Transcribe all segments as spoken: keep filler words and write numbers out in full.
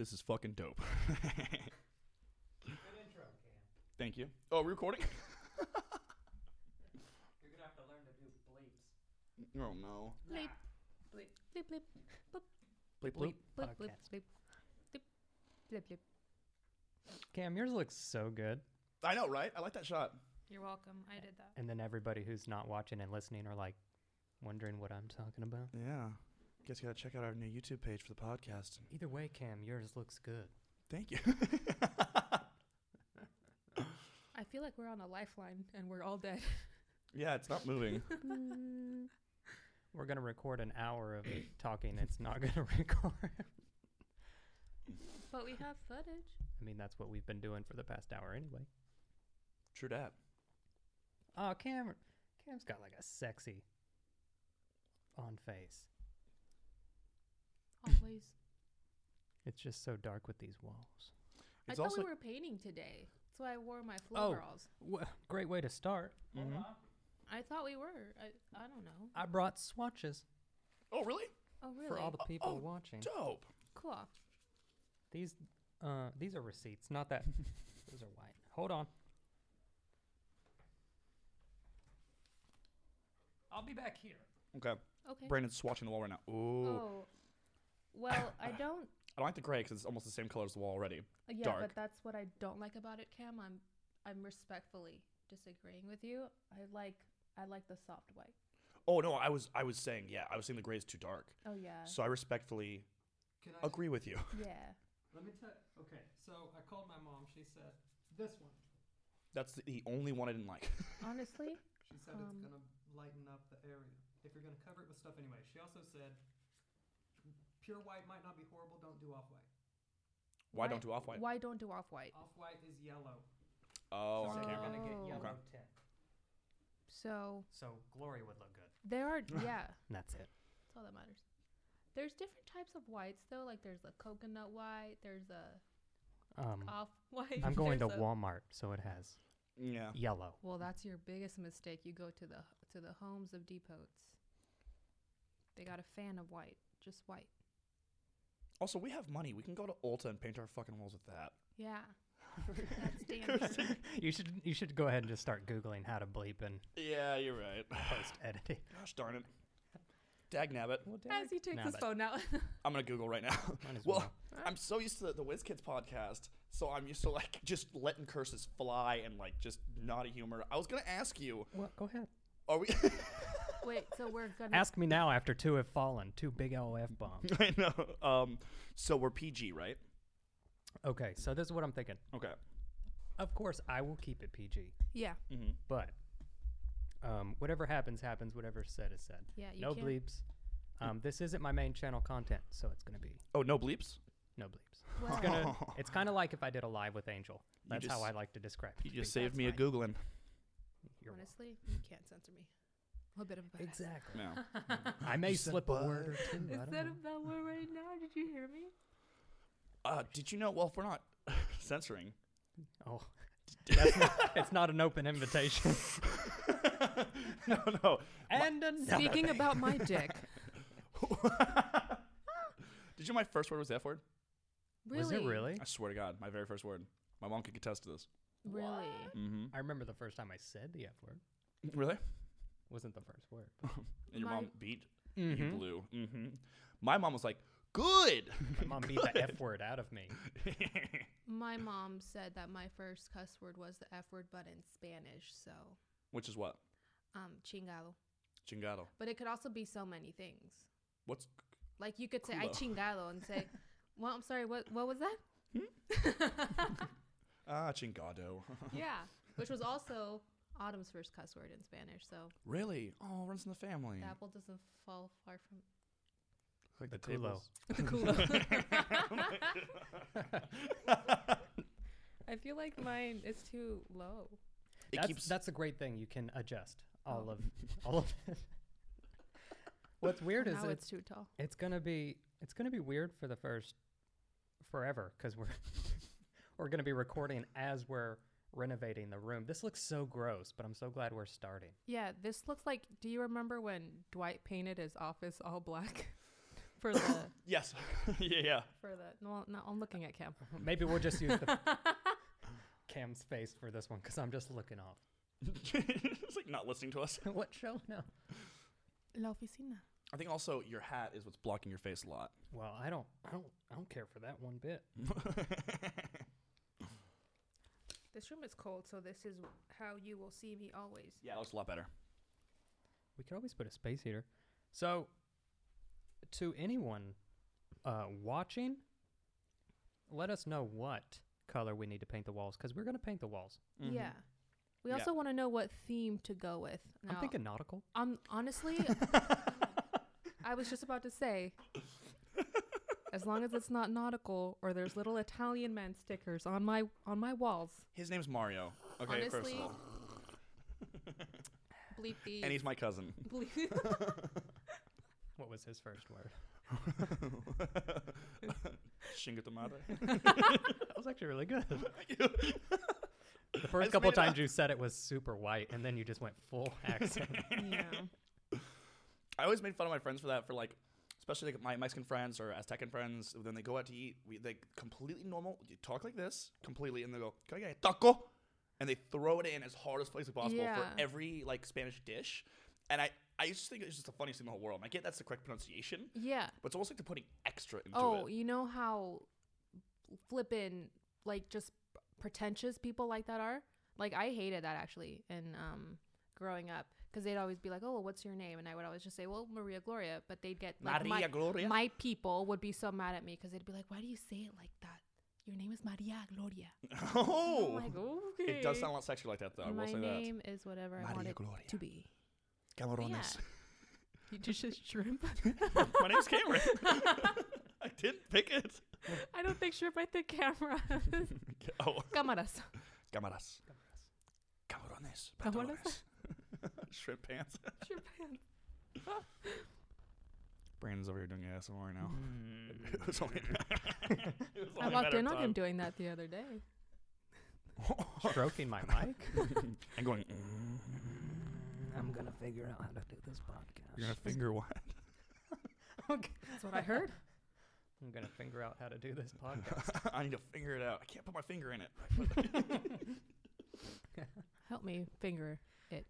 This is fucking dope. Good intro, Cam. Thank you. Oh, are we recording? You're gonna have to learn to do bleeps. Oh, no. Bleep. Bleep. Bleep, bleep, boop, Bleep, bleep. bleep, bleep, Podcast. bleep, bleep, bleep, bleep. Cam, yours looks so good. I know, right? I like that shot. You're welcome. I did that. And then everybody who's not watching and listening are like wondering what I'm talking about. Yeah. Guess you gotta check out our new YouTube page for the podcast. Either way, Cam, yours looks good. Thank you. I feel like we're on a lifeline and we're all dead. Yeah, it's not moving. We're going to record an hour of it talking. It's not going to record. But we have footage. I mean, that's what we've been doing for the past hour anyway. True dat. Oh, Cam, Cam's got like a sexy on face. Always. It's just so dark with these walls. I It's thought also we were painting today. That's why I wore my Oh. floorals. Wha great way to start. Mhm. I thought we were. I, I don't know. I brought swatches Oh, really? Oh, really? for all the people oh, watching. Dope. Cool. These, uh, these are receipts, not that. Those are white. Hold on. I'll be back here. Okay. Okay. Brandon's swatching the wall right now. Ooh. Oh. Well, I don't. I don't like the gray because it's almost the same color as the wall already. Yeah, Dark. but that's what I don't like about it, Cam. I'm, I'm respectfully disagreeing with you. I like, I like the soft white. Oh, no, I was I was saying, yeah, I was saying the gray is too dark. Oh yeah. So I respectfully Can I agree with you. Yeah. Let me tell. Okay, so I called my mom. She said this one. That's the, the only one I didn't like. Honestly, She said Um, it's gonna lighten up the area if you're gonna cover it with stuff anyway. She also said pure white might not be horrible. Don't do off white. Why don't do off-white? Why don't do off white? Off white is yellow. Oh, so on you're camera. gonna get Oh. yellow Okay. tint. So So glory would look good. there are yeah. And that's it. That's all that matters. There's different types of whites though. Like there's a coconut white. There's a Um, off white. I'm going to there's a- Walmart, so it has Yeah. yellow. Well, that's your biggest mistake. You go to the to the homes of depots. They got a fan of white, just white. Also, we have money. We can go to Ulta and paint our fucking walls with that. Yeah. That's dandy. You should you should go ahead and just start googling how to bleep and Yeah, you're right. post editing. Gosh darn it. Dag nabbit. As he takes his phone out. I'm going to Google right now. Might as well, well. I'm so used to the, the WizKids podcast, so I'm used to like just letting curses fly and like just naughty humor. I was going to ask you, Well, go ahead. are we... Wait, so we're gonna Ask me now after two have fallen. Two big L F bombs. I know. Um, so we're P G, right? Okay, so this is what I'm thinking. Okay. Of course, I will keep it P G, Yeah. Mm-hmm. but um, whatever happens, happens. Whatever is said is said. Yeah, you No can't- bleeps. Um, this isn't my main channel content, so it's gonna be Oh, no bleeps? no bleeps. Well, It's gonna. It's kind of like if I did a live with Angel. You That's how just- I like to describe it. You to just people. saved me a That's Googling. You're welcome. honestly, you can't censor me. A bit of a badass. Exactly. No. I may You said slip a but. word or two. I Is don't that know. a bad word right now? Did you hear me? Uh, did you know? Well, if we're not censoring. Oh, that's not, it's not an open invitation. no, no. And another Speaking thing. about my dick. Did you know my first word was the F word? Really? Was it really? I swear to God, my very first word. My mom could attest to this. Really? Mm-hmm. I remember the first time I said the F word. Really? Wasn't the first word. And your My- mom beat you Mhm. blue. Mm-hmm. My mom was like, "Good." My mom beat the F word out of me. My mom said that my first cuss word was the F word, but in Spanish. So, Which is what? um, chingado. Chingado. But it could also be so many things. What's Like you could say I Culo. chingado and say, well, I'm sorry, what what was that? ah chingado? Yeah, which was also Autumn's first cuss word in Spanish. So Really? Oh, runs in the family. the apple doesn't fall far from Like The the culo. tables. the culo. I feel like mine is too low. It That's, keeps. that's a great thing. You can adjust all Oh. of all of it. What's weird is now it's it's too tall. it's gonna be it's gonna be weird for the first forever because we're we're gonna be recording as we're renovating the room. This looks so gross, but I'm so glad we're starting. Yeah, this looks like. Do you remember when Dwight painted his office all black? For the Yes. yeah, yeah. for the no, no, I'm looking at Cam. Maybe we'll just use the Cam's face for this one because I'm just looking off. It's like not listening to us. What show? No. La oficina. I think also your hat is what's blocking your face a lot. Well, I don't, I don't, I don't care for that one bit. This room is cold, so this is how you will see me always. Yeah, it looks a lot better. We could always put a space heater. So, to anyone uh, watching, let us know what color we need to paint the walls because we're gonna paint the walls. Mhm. Yeah. We Yeah. also want to know what theme to go with. Now, I'm thinking nautical. I'm honestly, I was just about to say, as long as it's not nautical or there's little Italian man stickers on my on my walls. His name's Mario. Okay, first of Honestly, all. Bleep the. And he's my cousin. bleep. What was his first word? Shinga tomate. That was actually really good. The I first just couple made it times up. you said it was super white, and then you just went full accent. Yeah. I always made fun of my friends for that, for like, especially like my Mexican friends or Aztecan friends. When they go out to eat, we they completely normal. You talk like this completely, and they go, "Can I get a taco?" And they throw it in as hard as physically possible Yeah. for every like Spanish dish. And I, I used to think it's just the funniest thing in the whole world. And I get that's the correct pronunciation, Yeah. but it's almost like they're putting extra into Oh, it. you know how flippin' like just pretentious people like that are? Like I hated that actually in um growing up because they'd always be like, "Oh, well, what's your name?" And I would always just say, "Well, Maria Gloria." But they'd get like Maria my, Gloria. my people would be so mad at me because they'd be like, "Why do you say it like that? Your name is Maria Gloria." Oh, I'm like, okay. it does sound a lot sexier like that, though. I will My say name is whatever I want Maria it Gloria. to be. that. Camarones. You just just shrimp. My name's Cameron. I didn't pick it. I don't think shrimp. I think camera. Oh, Cámaras. cámaras. Camarones. Camarones. Pantalones. Shrimp pants. Shrimp pants. Brandon's over here doing A S M R now. Mm. It was only, it was I only a walked matter in of on him time. doing that the other day. Stroking my mic. And going, I'm gonna figure out how to do this podcast. you're gonna finger what? Okay. That's what I heard. I'm gonna figure out how to do this podcast. I need to figure it out. I can't put my finger in it. Help me finger it.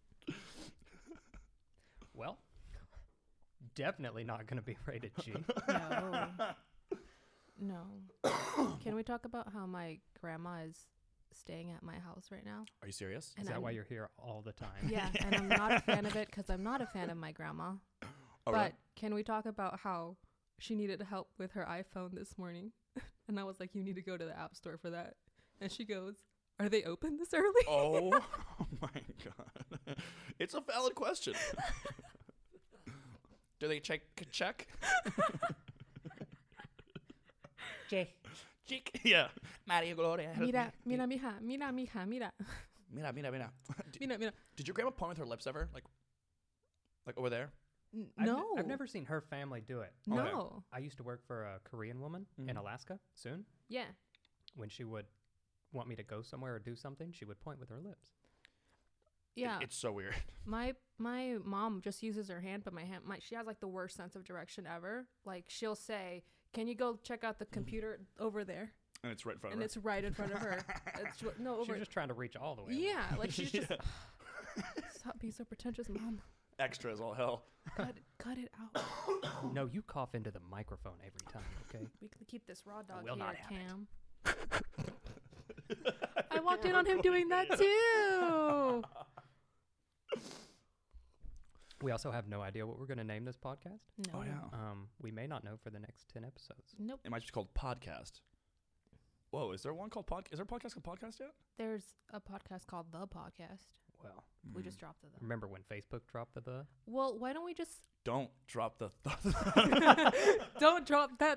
Well, definitely not gonna be rated G. No. No. Can we talk about how my grandma is staying at my house right now? Are you serious? Is And that I'm- why you're here all the time? Yeah, and I'm not a fan of it because I'm not a fan of my grandma. All but right. can we talk about how she needed help with her iPhone this morning? And I was like, you need to go to the app store for that. And she goes, are they open this early? Oh my god. It's a valid question. Do they check check? J. Chick. Yeah. Maria Gloria. Mira, mira, mija, mira, mija, mira, Mira, mira, mira. Did, mira, mira. did your grandma point with her lips ever? Like, like over there? N- I've ne- no. I've never seen her family do it. Oh, yeah. No. I used to work for a Korean woman in Mhm. Alaska. Soon, Yeah. when she would want me to go somewhere or do something, she would point with her lips. It- Yeah. it's so weird. My my mom just uses her hand, but my hand, my she has like the worst sense of direction ever. Like she'll say, "Can you go check out the computer over there?" And it's right in front And of it's right in front of her. It's r- no She over. was just trying to reach all the way. over. Yeah, like she's just Yeah. stop being so pretentious, mom. her. Extra as all hell. Cut cut it out. No, you cough into the microphone every time, okay? We can keep this raw dog will here, not have it. Cam. I walked in on him doing that too. We also have no idea what we're going to name this podcast. No. Oh yeah. Um, we may not know for the next ten episodes. Nope. It might just be called podcast. Whoa, is there one called podcast? Is there a podcast called podcast yet? There's a podcast called The Podcast. Well, We Mm. just dropped the. the. remember when Facebook dropped the the? Well, why don't we just Don't drop the. don't drop that?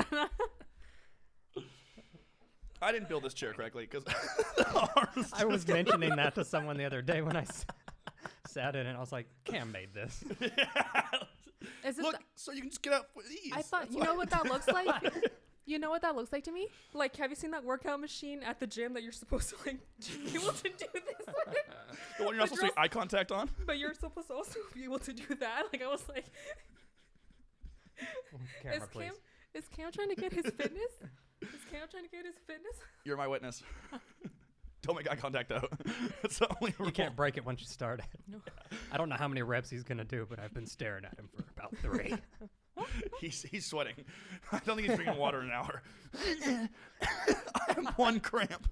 I didn't build this chair correctly because I was mentioning that to someone the other day when I s- sat in it. And I was like, Cam made this. Is it Look, the- so you can just get up with ease. I thought That's you why. know what that looks like. You know what that looks like to me? Like, have you seen that workout machine at the gym that you're supposed to like be able to do this with? The one you're not the supposed to make eye contact on. But you're supposed to also be able to do that. Like I was like, Camera, is please. Cam is Cam trying to get his fitness? Is Cam trying to get his fitness? You're my witness. Don't make eye contact though. That's the only rule. You can't break it once you start it. No. I don't know how many reps he's gonna do, but I've been staring at him for about three. He's he's sweating. I don't think he's drinking water in an hour. I have one cramp.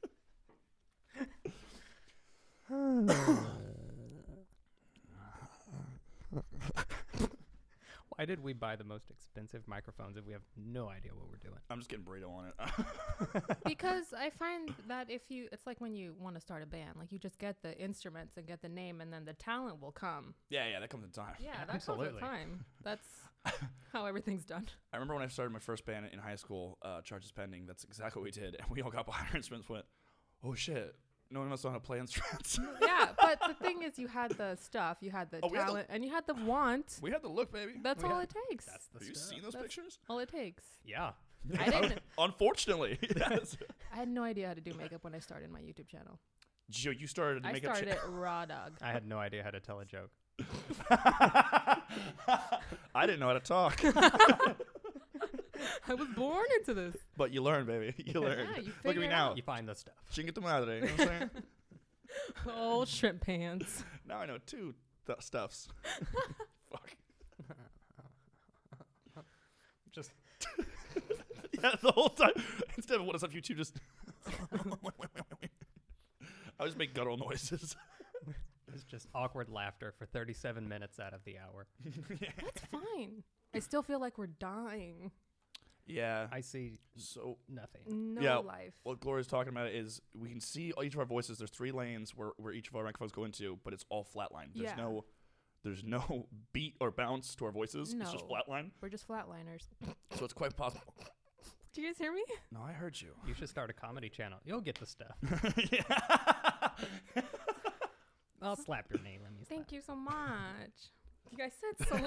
Why did we buy the most expensive microphones if we have no idea what we're doing? I'm just getting burrito on it. Because I find that if you, it's like when you want to start a band, like you just get the instruments and get the name, and then the talent will come. yeah, yeah, that comes in time. Yeah, that Absolutely. comes with time. That's how everything's done. I remember when I started my first band in high school, uh, Charges Pending. That's exactly what we did, and we all got behind our instruments. Went, oh shit, no one must know how to play instruments. Yeah, but the thing is, you had the stuff, you had the Oh, we had the- talent, and you had the want. We had the look, baby. That's We all had- it takes. That's the Have you stuff. seen those That's- pictures? all it takes. Yeah. I didn't. Unfortunately, yes. I had no idea how to do makeup when I started my YouTube channel. Joe, you started I makeup. started it raw dog. I had no idea how to tell a joke. I didn't know how to talk, I was born into this. but you learn, baby. You learn. Yeah, you Look at figure me it now. out. You find the stuff. Chingue tu madre. You know what I'm saying? Oh, shrimp pants. Now I know two th- stuffs. Fuck. Just Yeah, the whole time. Instead of what is up YouTube, just. I just make guttural noises. it's just awkward laughter for thirty-seven minutes out of the hour. That's fine. I still feel like we're dying. Yeah. I see So nothing. No Yeah, life. what Gloria's talking about is we can see each of our voices. There's three lanes where, where each of our microphones go into, but it's all flatline. There's Yeah. no, there's no beat or bounce to our voices. It's just No. flatline. We're just flatliners. So it's quite possible. Do you guys hear me? No, I heard you. You should start a comedy channel. You'll get the stuff. Yeah. I'll slap your knee. Let me slap. Thank you so much. You guys said so. Let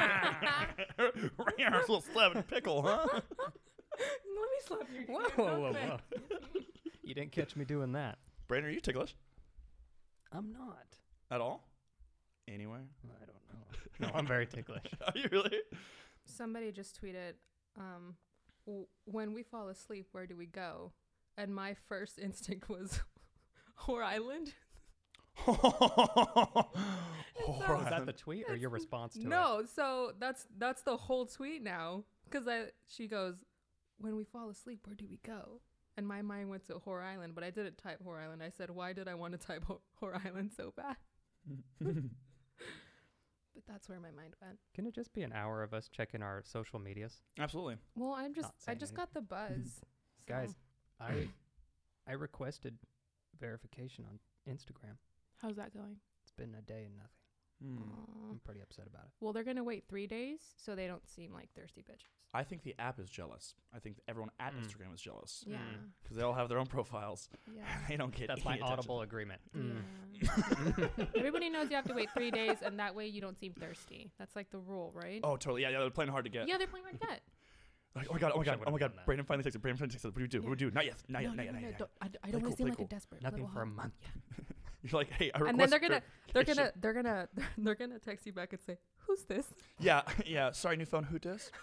Ring our little slab and pickle, huh? me slap your Whoa, hand whoa, real whoa, quick. whoa. You didn't catch me doing that. Brandon, are you ticklish I'm not. at all? Anyway? I don't know. No, I'm very ticklish. Are you really? Somebody just tweeted, um, w- when we fall asleep, where do we go? And my first instinct was Whore Island. Oh, Was that the tweet or your response to it? No, so that's that's the whole tweet now. Because I she goes, when we fall asleep, where do we go? And my mind went to Whore Island, but I didn't type Whore Island. I said, why did I want to type Wh- Whore Island so bad? But that's where my mind went. Can it just be an hour of us checking our social medias? Absolutely. Well, I'm just Not I saying just got the buzz. Guys, so- I I requested verification on Instagram. How's that going? It's been a day and nothing. Hmm. Aw. I'm pretty upset about it. Well, they're gonna wait three days so they don't seem like thirsty bitches. I think the app is jealous. I think everyone at Mm. Instagram is jealous Yeah, because they all have their own profiles. yeah. They don't get That's any my attention. audible agreement. Mm. Yeah. Everybody knows you have to wait three days, and that way you don't seem thirsty. That's like the rule, right? Oh, totally. Yeah, yeah. They're playing hard to get. Yeah, they're playing hard to get. Like, oh my god, oh my Wish I god, oh my would've god. done that. Brandon finally texted. Brandon finally texted. What do we do? What do we do? Not yet. Not yet. no, Not no, yet. no, Not no, yet. don't, I, d- I Play don't want cool, to seem play like cool. a desperate. Nothing little for a hoe. month. Yeah. You're like, hey, I And then they're requested gonna, they're gonna, verification. they're gonna, they're gonna text you back and say, "Who's this?" Yeah, yeah. Sorry, new phone. Who does?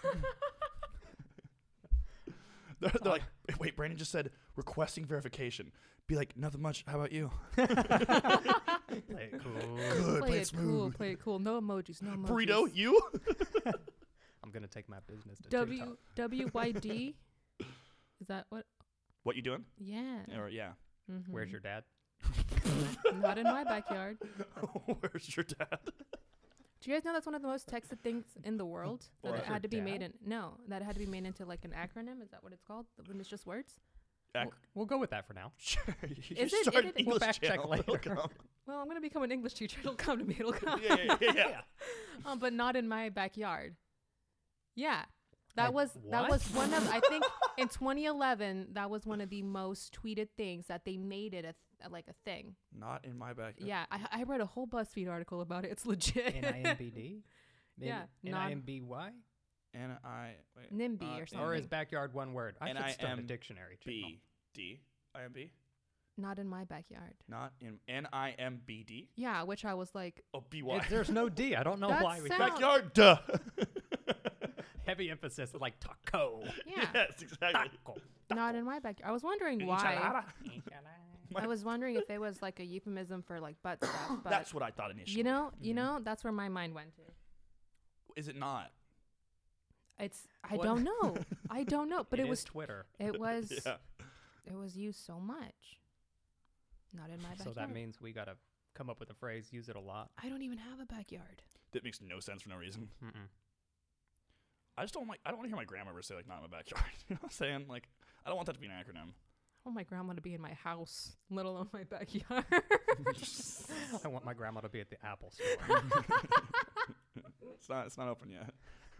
they're, they're like, wait. Brandon just said requesting verification. Be like, nothing much. How about you? Play it cool. Good. play Play it it cool, smooth. play it cool. No emojis, no emojis. Burrito, you? I'm gonna take my business to W TikTok. W Y D. Is that what? What you doing? Yeah. Or yeah. Mhm. Where's your dad? Not in my backyard. Where's your dad? Do you guys know that's one of the most texted things in the world? That What? it had to be Your made dad? in no, that it had to be made into like an acronym. Is that what it's called? When it's just words? Ac- We'll, we'll go with that for now. Sure. You Is it- start it- an we'll English fact check channel, it'll later. come. Well, I'm gonna become an English teacher. It'll come to me. It'll come. yeah, yeah, yeah, yeah. um, but not in my backyard. Yeah, that Like, was that what? was one of I think in twenty eleven that was one of the most tweeted things that they made it a th- like a thing. Not in my backyard. Yeah, I, I read a whole BuzzFeed article about it. It's legit. N I M B D? Yeah, N non- I M B Y? N I wait, NIMBY uh, or Or something. is backyard one word? I should start a N I M dictionary channel. B D I M B. Not in my backyard. Not in N I M B D. Yeah, which I was like, Oh, B Y. If there's no D. I don't know That why we sounds- Backyard. Duh. Heavy emphasis like taco. Yeah. Yes, exactly. Taco. Not in my backyard. I was wondering why. Enchilada. I was wondering if it was like a euphemism for like butt stuff. But That's what I thought initially. you know, you Mhm. know, that's where my mind went to. Is it not? It's I What? don't know. I don't know, but it, is was Twitter. it was Yeah. it was used so much. Not in my So backyard. that means we got to come up with a phrase, use it a lot. I don't even have a backyard. That makes no sense for no reason. Mm-mm. I just don't like. I don't want to hear my grandma ever say like, "Not in my backyard." You know what I'm saying? Like, I don't want that to be an acronym. I want my grandma to be in my house, let alone my backyard. I want my grandma to be at the Apple store. It's not. It's not open yet.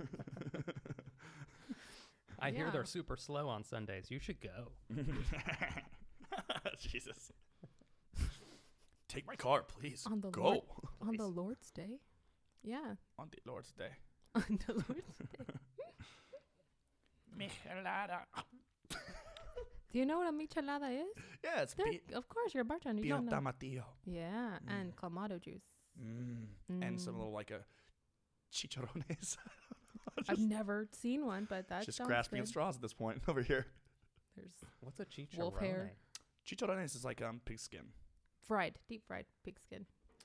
I hear Yeah. they're super slow on Sundays. You should go. Jesus. Take my car, please. On the Go. Lord- On the Please. Lord's Day? Yeah. On the Lord's Day. On the Lord's Day. Michelada. Do you know what a michelada is? Yeah, it's They're, pi- of course, you're a bartender. You pino don't know. tomatillo. Yeah, Mm. and clamato juice. Mm. And some Mm. little like a chicharrones. I've just never seen one, but that just sounds grasping good. at straws at this point over here. There's What's a chicharrone? Wolf hair. Chicharrones is like um pig skin. fried, deep fried pig skin.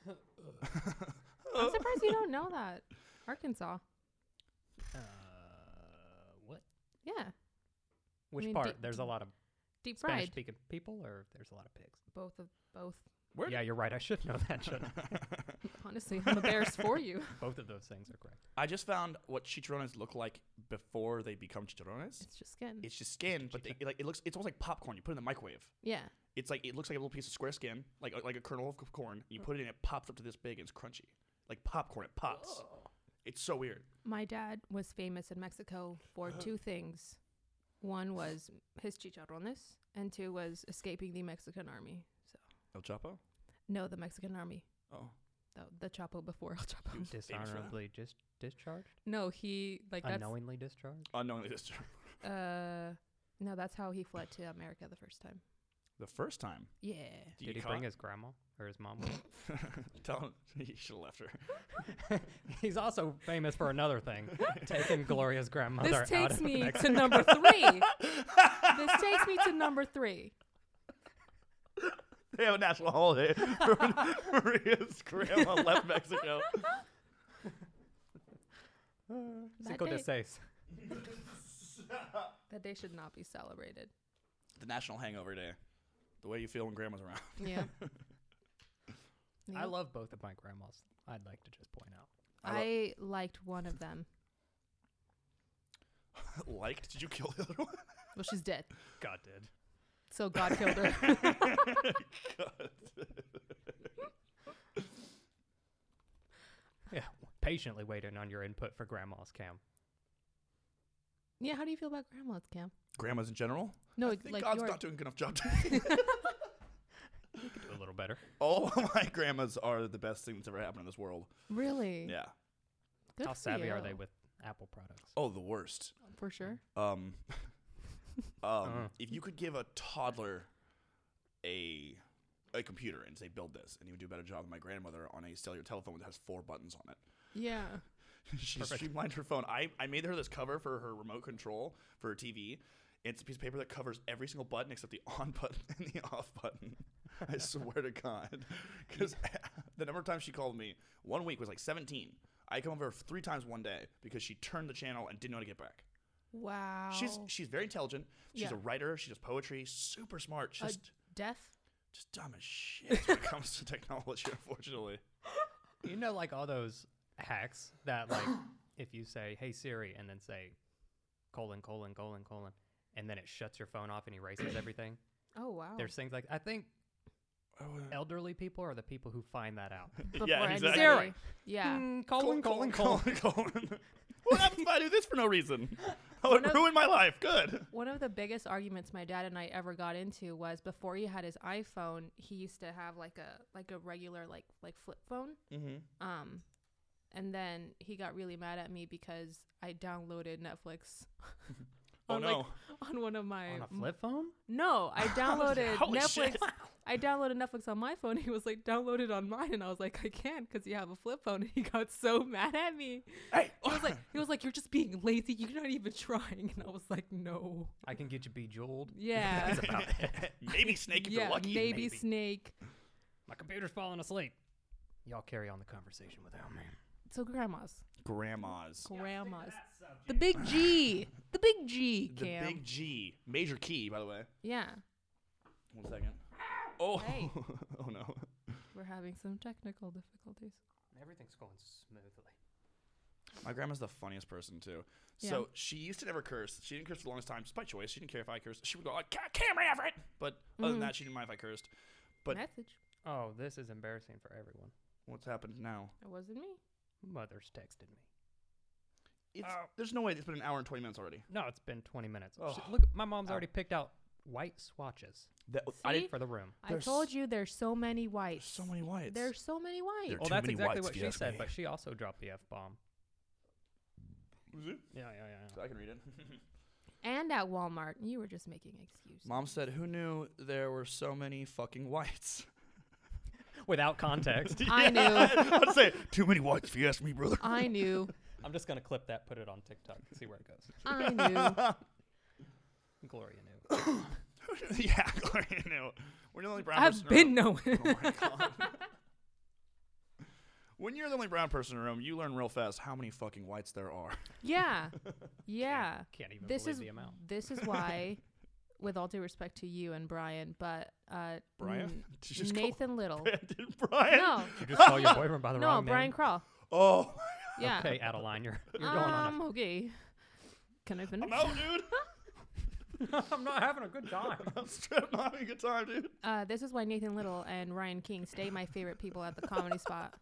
I'm surprised you don't know that. Arkansas. Uh, what? Yeah, Which mean, part? deep- There's a lot of deep fried. Spanish-speaking people, or there's a lot of pigs? Both of both. Where Yeah, you're right. I should know that. Shouldn't I? Honestly, I'm embarrassed for you. Both of those things are correct. I just found what chicharrones look like before they become chicharrones. It's just skin. It's just skin, but they, like it looks. It's almost like popcorn. You put it in the microwave. yeah. It's like it looks like a little piece of square skin, like like a kernel of corn. You put it in, it pops up to this big, and it's crunchy, like popcorn. It pops. It's so weird. My dad was famous in Mexico for two things. One was his chicharrones, and two was escaping the Mexican army. So El Chapo. no, the Mexican army. Oh, The, the Chapo before El Chapo. He was famous for that. Dishonorably dis- discharged? No, he like that's Unknowingly discharged? unknowingly this uh no, that's how he fled to America the first time. the first time. Yeah. Did, Did you he bring his grandma or his mom with him? Tell him he should have left her. He's also famous for another thing, taking Gloria's grandmother This out takes of me Mexico. to number three. This takes me to number three. They have a national holiday for when Maria's grandma left Mexico. That Cinco de day- Seis. That day should not be celebrated. The National Hangover Day. The way you feel when grandma's around. Yeah. I Yeah. love both of my grandmas. I'd like to just point out. I liked one of them. Liked? Did you kill the other one? Well, she's dead. God did. So God killed her. God. Yeah, patiently waiting on your input for grandma's Cam. Yeah, how do you feel about grandmas, Cam? Grandmas in general? No, I think like God's your not doing a good enough job. You could do a little better. All of my grandmas are the best thing that's ever happened in this world. really. Yeah. Good How for savvy are they you. with Apple products? Oh, the worst. For sure. Um, um, Uh. if you could give a toddler a a computer and say build this, and he would do a better job than my grandmother on a cellular telephone that has four buttons on it. Yeah. She Perfect. streamlined her phone. I, I made her this cover for her remote control for her T V. It's a piece of paper that covers every single button except the on button and the off button. I swear to God. Because the number of times she called me, one week was like seventeen. I come over three times one day because she turned the channel and didn't know how to get back. Wow. She's she's very intelligent. She's Yeah. a writer. She does poetry. Super smart. Uh, Just deaf. just dumb as shit when it comes to technology, unfortunately. You know, like all those hacks that, like, if you say, hey, Siri, and then say, colon, colon, colon, colon, and then it shuts your phone off and erases everything. Oh wow. There's things like, I think Oh, uh, elderly people are the people who find that out. Before yeah, anybody- exactly. Siri. Yeah. Mm, colon, colon, colon. colon. What happens if I do this for no reason? I would One of- ruin my life. Good. One of the biggest arguments my dad and I ever got into was before he had his iPhone, he used to have like a like a regular like like flip phone. Mm-hmm. Um, and then he got really mad at me because I downloaded Netflix Oh on no. like on one of my On a m- flip phone? No, I downloaded Holy Netflix. shit. I downloaded Netflix on my phone. He was like, download it on mine, and I was like, I can't because you have a flip phone. And he got so mad at me. Hey. He was like, he was like, you're just being lazy. You're not even trying. And I was like, no. I can get you bejeweled. Yeah. That's about it. Maybe Snake if yeah, you're lucky. maybe, maybe. Snake. My computer's falling asleep. Y'all carry on the conversation without me. So grandmas, Grandmas. grandmas. The big G, the big G. The Cam. big G. Major key, by the way. Yeah, One second. Oh. Hey. Oh no. we're having some technical difficulties. Everything's going smoothly. My grandma's the funniest person too. Yeah. So she used to never curse. She didn't curse for the longest time, just by choice. She didn't care if I cursed. She would go like, "Ca- "Camera Everett," but other than Mhm. that, she didn't mind if I cursed. But- Message. Oh, this is embarrassing for everyone. What's happened now? It wasn't me. Mother's texted me. It's, Oh. There's no way it's been an hour and twenty minutes already. No, it's been twenty minutes. Oh. Sh- Look, my mom's Ow. already picked out white swatches That, I See? didn't. for the room. I There's told you there's so many whites. There's so many whites. There's so many whites. There- Well, too that's many exactly whites, what if you she ask said, me. but she also dropped the F bomb. Was it? Yeah, yeah, yeah. So I can read it. And at Walmart, you were just making excuses. Mom said, "Who knew there were so many fucking whites?" Without context. I knew. I'd say too many whites if you ask me, brother. I knew. I'm just going to clip that, put it on TikTok, see where it goes. I knew. Gloria knew. Yeah, Gloria knew. We're the only brown I've person been in knowing. the room. Oh my god. When you're the only brown person in the room, you learn real fast how many fucking whites there are. Yeah. Yeah. Can't even This believe is the amount. this is why, with all due respect to you and Brian, but uh, Brian? n- Did you just call Nathan Little. Brandon Brian? No, Did you just call your boyfriend by the no, wrong Brian name? Crawl. Oh, Yeah. Okay, Adeline, you're, you're going um, on okay. Can I finish? I'm out, dude. a... I'm not having a good time. I'm straight up not having a good time, dude. Uh, this is why Nathan Little and Ryan King stay my favorite people at the comedy spot.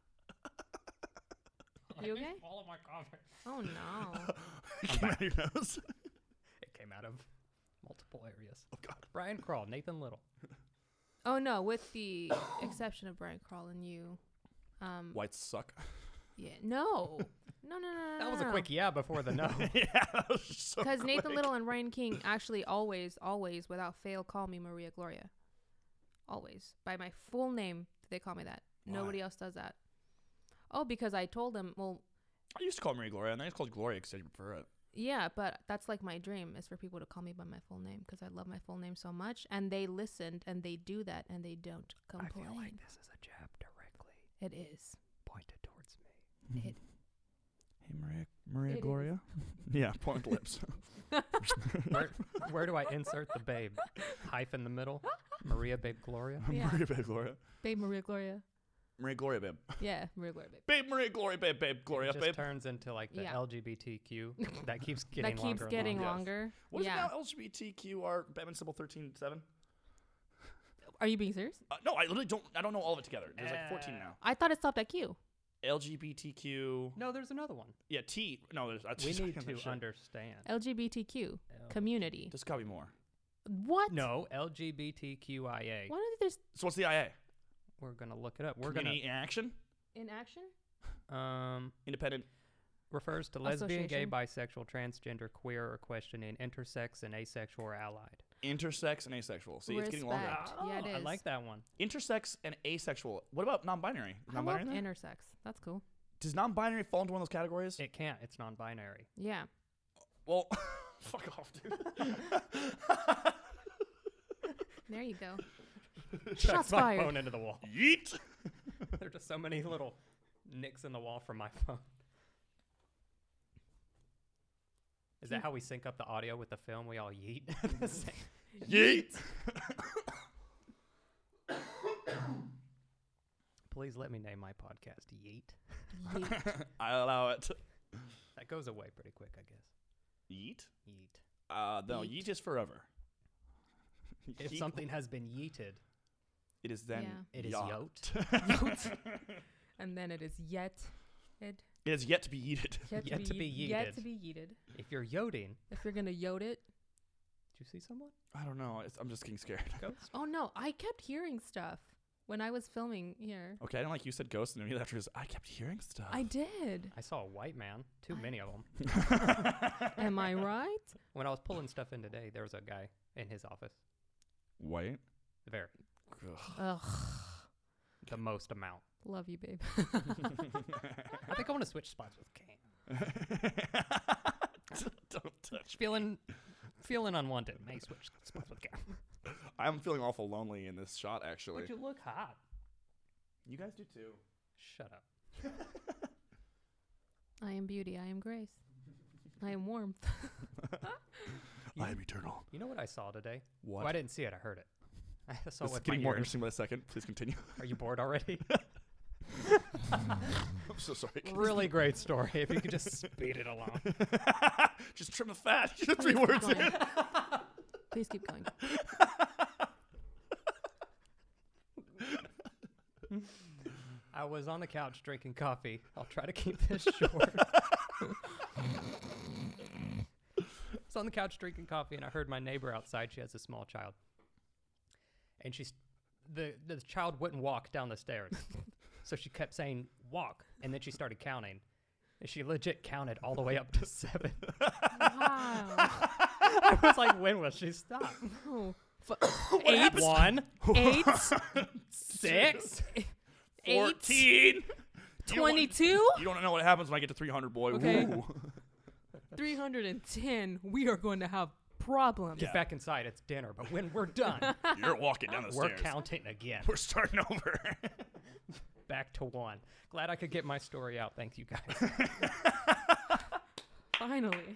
You okay? All of my coffee. Oh no. Came out of your nose. It came out of multiple areas. Oh god. Brian Crawl, Nathan Little. Oh no, with the exception of Brian Crawl and you. Um, Whites suck. yeah. No. No, no, no, no. That was no, a no. quick yeah before the no. Yeah, that was just so Because Nathan quick. Little and Ryan King actually always, always, without fail, call me Maria Gloria. Always. By my full name, they call me that. Why? Nobody else does that. Oh, because I told them, well, I used to call Maria Gloria, and I just called Gloria because I prefer it. yeah, but that's like my dream is for people to call me by my full name because I love my full name so much. And they listened and they do that and they don't complain. I feel like this is a jab directly It is. pointed towards me. It, Hey, Maria, Maria It is. Gloria. Yeah, point lips. Where, where do I insert the babe? Hyphen in the middle? Maria Babe Gloria? Yeah. Maria, babe, Gloria. babe Maria Gloria. Maria Gloria, babe. Yeah, Maria Gloria, babe. Babe, Maria Gloria, babe, babe, Gloria, It just babe. turns into like the Yeah. L G B T Q that keeps getting that longer keeps and getting longer. Yes. longer. What is yeah. it now? L G B T Q R Batman symbol thirteen seven. Are you being serious? Uh, no, I literally don't. I don't know all of it together. There's like fourteen now. I thought it stopped at Q. L G B T Q. No, there's another one. Yeah, T. No, there's. I We just- need that to shit. understand. L G B T Q L- community. There's gotta be more. What? No, L G B T Q I A. Why don't there's So what's the I A? We're gonna look it up. We're Community in action. in action? gonna um Independent. refers to lesbian, gay, Association. bisexual, transgender, queer, or questioning, intersex, and asexual or allied. Intersex and asexual. See, it's getting longer. Respect. Yeah, it Oh, I is. like that one. Intersex and asexual. What about non-binary? How about Non-binary? there? intersex? That's cool. Does non-binary fall into one of those categories? It can't. It's non-binary. Yeah. Well, fuck off, dude. There you go. That's Shots my fired. phone into the wall. Yeet. There are just so many little nicks in the wall from my phone. Is that how we sync up the audio with the film? We all yeet. at the same- Yeet. Please let me name my podcast Yeet. Yeet. I allow it. That goes away pretty quick, I guess. Yeet. Yeet. Uh, no, Yeet. yeet is forever. If Yeet. something has been yeeted, it is then Yeah. it is yacht. yoked. And then it is yet. It It is yet to be yeeted. yet, Yet to be ye- Yet yeeted. to be yeeted. If you're yoting, If you're gonna yode it. did you see someone? I don't know. It's, I'm just getting scared. Ghost? Oh no, I kept hearing stuff. when I was filming here. Okay, I didn't like you said ghost, and immediately after his, I kept hearing stuff. I did. I saw a white man. Too I- many of them. Am I right? When I was pulling stuff in today, there was a guy in his office. White. Very. Ugh. The most amount. Love you, babe. I think I want to switch spots with Cam. Don't touch. Feeling, feeling unwanted. May switch spots with Cam. I'm feeling awful lonely in this shot, actually. But you look hot. You guys do too. Shut up. I am beauty. I am grace. I am warmth. You, I am eternal. you know what I saw today? What? Well, I didn't see it. I heard it. I saw this it is with getting my more ears. interesting by the second. Please continue. Are you bored already? I'm so sorry. Really great story. If you could just speed it along. Just trim the fat. Just Please three keep words going. in. Please keep going. I was on the couch drinking coffee. I'll try to keep this short. I was on the couch drinking coffee, and I heard my neighbor outside. She has a small child, and she's the the child wouldn't walk down the stairs, so she kept saying "walk," and then she started counting, and she legit counted all the way up to seven. Wow. I was like, "When will she stop?" Oh. Eight, one, Eight. six. Eight. Fourteen. You don't want- Twenty-two. You don't know what happens when I get to three hundred, boy. Okay. Ooh. Three hundred and ten. We are going to have problems. Get back inside. It's dinner. But when we're done, You're walking down the we're stairs. counting again. We're starting over. Back to one. Glad I could get my story out. Thank you, guys. Finally.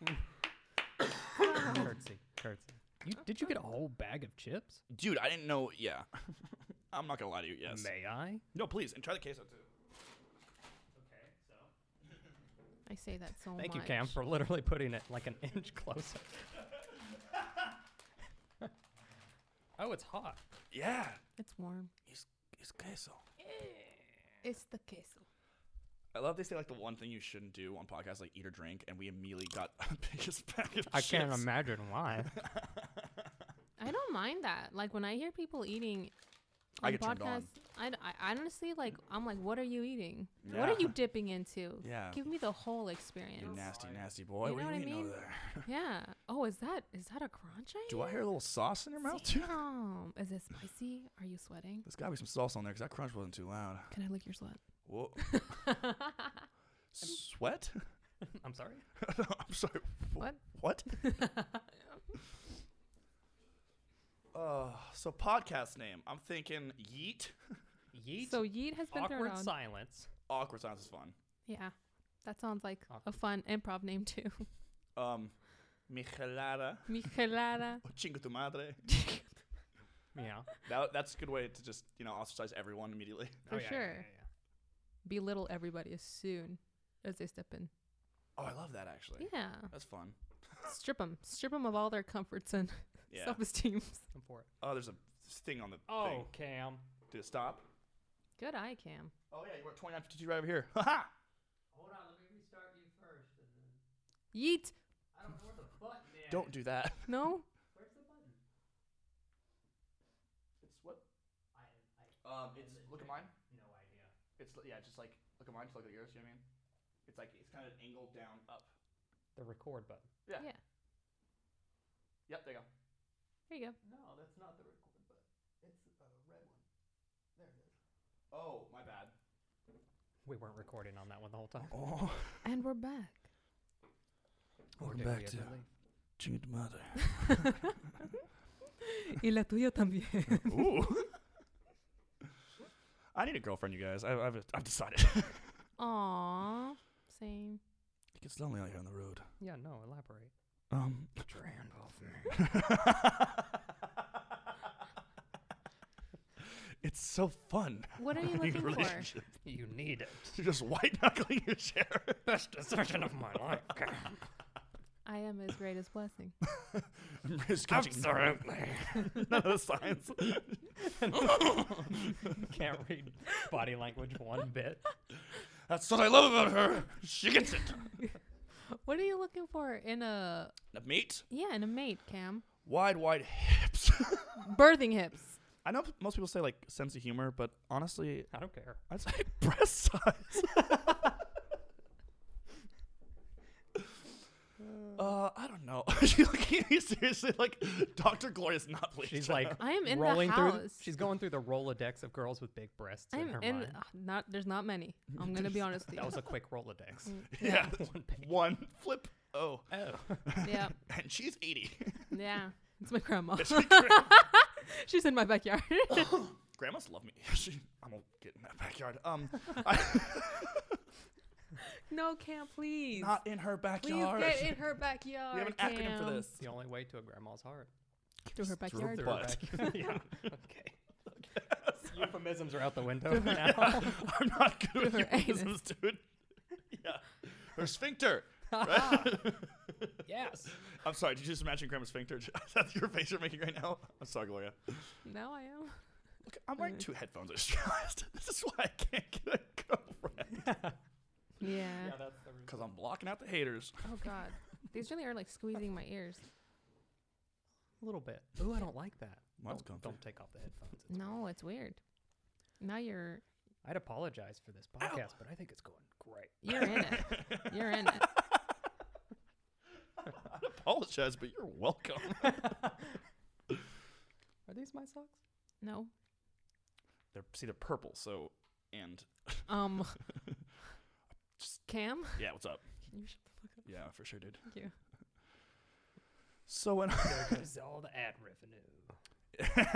Curtsy. Curtsy. You, did you get a whole bag of chips? Dude, I didn't know. Yeah. I'm not going to lie to you. Yes. May I? No, please. And try the queso, too. Okay, so. I say that so much. Thank you, Cam, for literally putting it like an inch closer. Oh, it's hot. Yeah. It's warm. It's, it's queso. It's the queso. I love they say, like, the one thing you shouldn't do on podcasts, like, eat or drink, and we immediately got the biggest bag of I chips. can't imagine why. I don't mind that. Like when I hear people eating I on get turned on. podcasts, I, I honestly like. I'm like, what are you eating? What Yeah. are you dipping into? Yeah. Give me the whole experience. You nasty, nasty boy. You what know are you what I eating mean? over there? Yeah. Oh, is that is that a crunch? I Do I hear a little sauce in your mouth, too? Damn. Is it spicy? Are you sweating? There's got to be some sauce on there, because that crunch wasn't too loud. Can I lick your sweat? Whoa. Sweat? I'm sorry? I'm sorry. Wh- What? What? Uh, so podcast name. I'm thinking Yeet. Yeet. So Yeet has been thrown Awkward on. silence. Awkward silence is fun. Yeah, that sounds like a Awkward. fun improv name too. Um, Michelada. Michelada. Oh, chinga tu madre. Yeah. That, that's a good way to just, you know, ostracize everyone immediately. For Oh, yeah, sure. yeah, yeah, Belittle everybody as soon as they step in. Oh, I love that, actually. Yeah. That's fun. Strip them. Strip them of all their comforts and Yeah. self-esteem. I'm for it. Oh, there's a thing on the Oh, thing. Cam. Did it stop? Good eye, Cam. Oh, yeah, you were at twenty-nine fifty-two right over here. Ha Hold on, let me restart you first. And then Yeet. I don't know where the button is. Don't do that. No? Where's the button? It's what? I, I Um, it's, look at mine. no idea. It's, yeah, just like, look at mine, just look at yours, you know what I mean? It's like, it's kind of angled down, up. The record button. Yeah. Yeah. Yep, there you go. There you go. No, that's not the record button. It's a red one. There it is. Oh, my bad. We weren't recording on that one the whole time. Oh. And we're back. Or Welcome did we back to ever leave? Chinga tu madre. Y la tuya también. Ooh. I need a girlfriend, you guys. I, I've, I've decided. Aww. Same. It gets lonely out here on the road. Yeah, no, elaborate. Um. Try and involve me. It's so fun. What are you having a looking for? relationship. You need it. You're just white knuckling your chair. Best decision of my life, Cam. I am his greatest blessing. Just catching Absolutely. none of the signs. Can't read body language one bit. That's what I love about her. She gets it. What are you looking for in a The meat, yeah in a mate, Cam? wide, wide hips. Birthing hips. I know p- most people say like sense of humor, but honestly, I don't care. I'd say breast size. uh, I don't know. She's looking at me seriously like Doctor Gloria's not pleased. She's like I am in rolling the through. house. She's going through the Rolodex of girls with big breasts in I'm her in. mind. Uh, not there's not many. I'm gonna be honest with you. That was a quick Rolodex. Mm, yeah, One page. one flip. Oh, Oh. yeah, and she's eighty. yeah. It's my grandma. It's my grandma. She's in my backyard. Grandmas love me. She, I'm gonna get in that backyard. Um, I, No, Cam, please. not in her Please backyard. get in her backyard. We have an acronym for Cam. this. It's the only way to a grandma's heart. Through her Through her backyard. butt. Back- yeah. Okay. Euphemisms are out the window Through her- now. I'm not good with Through her euphemisms, dude. Yeah, her sphincter. Ah, yes. I'm sorry. Did you just imagine Grandma's sphincter? Is that your face you're making right now? I'm sorry, Gloria. Now I am. Look, I'm wearing Mm. two headphones. I just realized. This is why I can't get a girlfriend. Yeah. Yeah, that's the reason. Because I'm blocking out the haters. Oh God, these really are like squeezing my ears. A little bit. Ooh, I don't like that. Mine's don't, comfy. don't take off the headphones. It's No, it's weird. Now you're I'd apologize for this podcast, but I think it's going great. you're in it. You're in it. I apologize, but you're welcome. Are these my socks? No. They're see they're purple. So and Um. Just- Cam, yeah, what's up? can you shut the fuck up? Yeah, for sure, dude. Thank you. So when There goes all the ad revenue.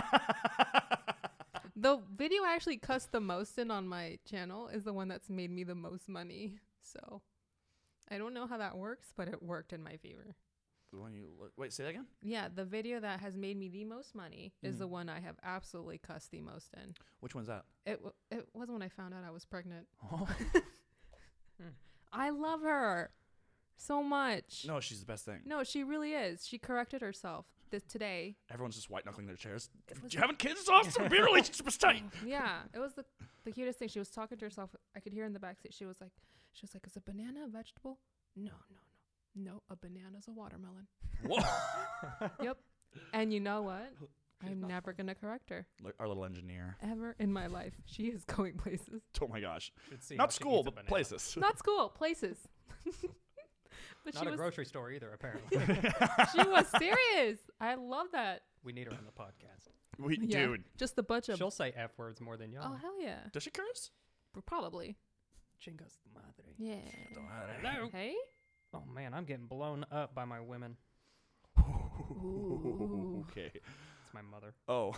The video I actually cussed the most in on my channel is the one that's made me the most money. So I don't know how that works, but it worked in my favor. the one you look, wait, say that again. Yeah, the video that has made me the most money is the Mhm. one I have absolutely cussed the most in. Which one's that? It w- it wasn't when I found out I was pregnant. Oh. I love her so much. No, she's the best thing. No, she really is. She corrected herself this today. Everyone's just white knuckling their chairs. It was You having kids? It's awesome. Be a relationship is tight. Yeah, it was the the cutest thing. She was talking to herself. I could hear in the backseat. She was like, she was like, "Is a banana a vegetable?" No, no, no, no. A banana's a watermelon. Whoa. Yep. And you know what? She's I'm not never gonna correct her Like our little engineer. ever in my life. She is going places. Oh my gosh. Should see how Not she school, eats a but banana. places. Not school, places. But Not she a was grocery store either, apparently. she was serious. I love that. We need her on the podcast. we, Yeah. Dude. Just a bunch of She'll say F words more than y'all. oh hell yeah, Does she curse? P- probably Chingas madre. yeah. Hello. Hey. Oh man, I'm getting blown up by my women. Ooh. Okay. It's my mother. Oh.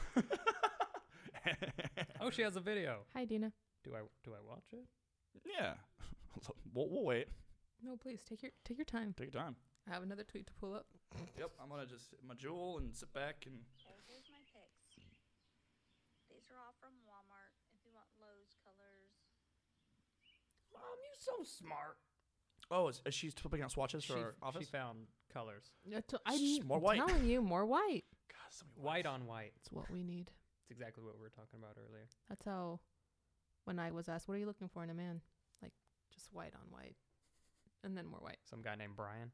Oh, she has a video. Hi Dina. Do I do I watch it? Yeah. We'll, we'll wait. No, please take your take your time. Take your time. I have another tweet to pull up. Yep. I'm gonna just hit my jewel and sit back and. So here's my picks. These are all from Walmart. If you want Lowe's colors. Mom, you so smart. Oh, is, is she picking out swatches for She, our office? she found colors. Yeah, to- I, Shh, am more white. telling you, more white. God, so many White whites. on white. It's what we need. It's exactly what we were talking about earlier. That's how. When I was asked, "What are you looking for in a man?" Like, just white on white, and then more white. Some guy named Brian.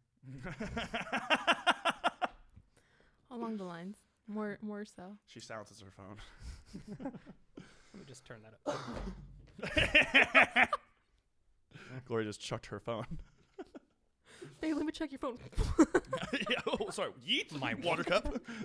Along the lines, more more so. She silences her phone. Let me just turn that up. Gloria just chucked her phone. Babe, let me check your phone. Yeah, oh, sorry. Yeet. My water cup.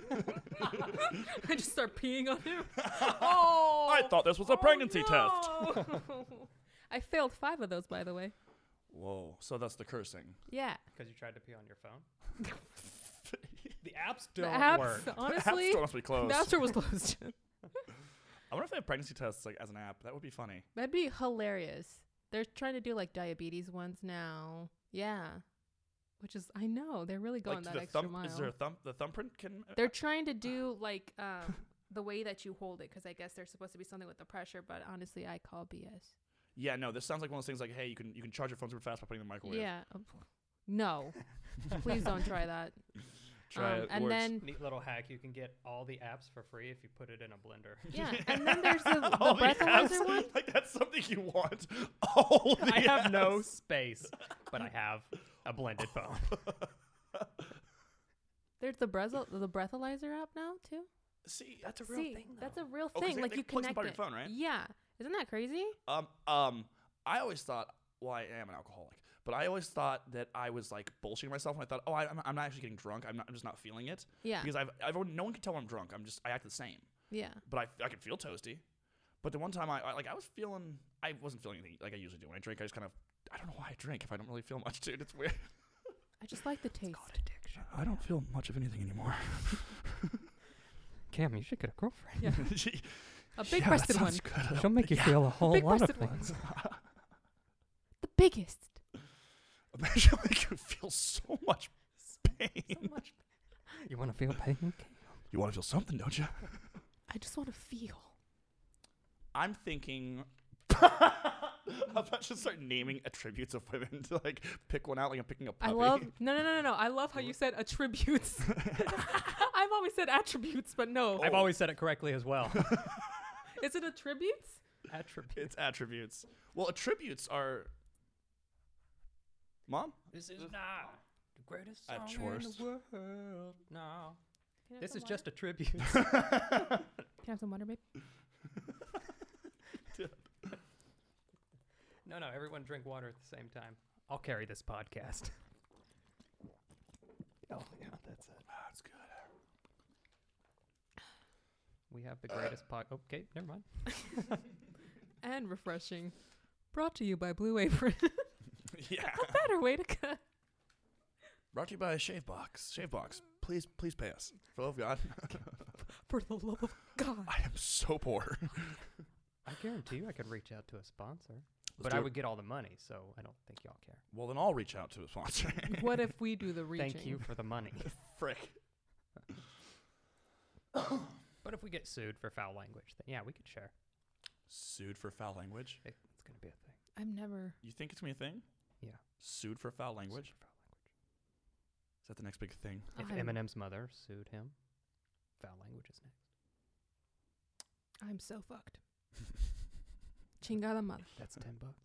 I just start peeing on him. Oh! I thought this was a pregnancy test. test. I failed five of those, by the way. Whoa. So that's the cursing. Yeah. Because you tried to pee on your phone. The apps The don't apps, work. honestly, App Store must be closed. the app store was closed. I wonder if they have pregnancy tests like as an app. That would be funny. That'd be hilarious. They're trying to do like diabetes ones now. Yeah. Which is, I know, they're really going like that the extra thumb, mile. is there a thumb? The thumbprint can. They're trying to do like um, the way that you hold it, because I guess there's supposed to be something with the pressure, but honestly, I call B S. Yeah, no. This sounds like one of those things. Like, hey, you can you can charge your phone super fast by putting it in the microwave. Yeah. Oh, no. Please don't try that. Try Um, it. and works. then, Neat little hack. You can get all the apps for free if you put it in a blender. yeah. And then there's the, the All the breathalyzer apps, one. Like that's something you want. All the I have no apps. space, but I have a blended phone. There's the breath the breathalyzer app now too. See, That's a real See, thing, that's though. a real Oh, 'cause thing. they- Like they you plug something connect on it. your phone, right? Yeah. Isn't that crazy? Um, um, I always thought, well, I am an alcoholic, but I always thought that I was like bullshitting myself, and I thought, oh, I, I'm, I'm not actually getting drunk. I'm not. I'm just not feeling it. Yeah. Because I've, I've, no one can tell I'm drunk. I'm just, I act the same, Yeah. but I, I can feel toasty. But the one time I, I, like, I was feeling, I wasn't feeling anything like I usually do when I drink. I just kind of, I don't know why I drink if I don't really feel much, dude. It's weird. I just like the taste. addiction. I don't feel much of anything anymore. Cam, you should get a girlfriend. Yeah. Gee, A yeah, big-breasted that one. sounds good. She'll make you Yeah. feel a whole lot of Big-breasted one. things. The biggest. She'll make you feel so much pain. So much. You want to feel pain? You want to feel something, don't you? I just want to feel. I'm thinking. I'm about to start naming attributes of women to like pick one out, like I'm picking a puppy. I love no no no no no. I love how you said attributes. I've always said attributes, but no. I've always said it correctly as well. Is it attributes? Attribute. It's attributes. Well, attributes are. Mom? This is not the greatest I have song chores. in the world. No. Can I have This some is water? just a tribute. Can I have some water, babe? No, no, everyone drink water at the same time. I'll carry this podcast. Oh, yeah, that's it. That's good. We have the greatest pod. Okay, never mind. And refreshing. Brought to you by Blue Apron. Yeah. A better way to cut. Brought to you by Shavebox. Shavebox, please, please pay us. For the love of God. For the love of God. I am so poor. I guarantee you I could reach out to a sponsor. Let's But do I it. would get all the money, so I don't think y'all care. Well, then I'll reach out to a sponsor. What if we do the reaching? Thank you for the money. Frick. But if we get sued for foul language, then yeah, we could share. Sued for foul language? It, it's going to be a thing. I've never. You think it's going to be a thing? Yeah. Sued for foul Sued language? for foul language. Is that the next big thing? If I'm, Eminem's mother sued him, foul language is next. I'm so fucked. Chingada madre. That's ten bucks.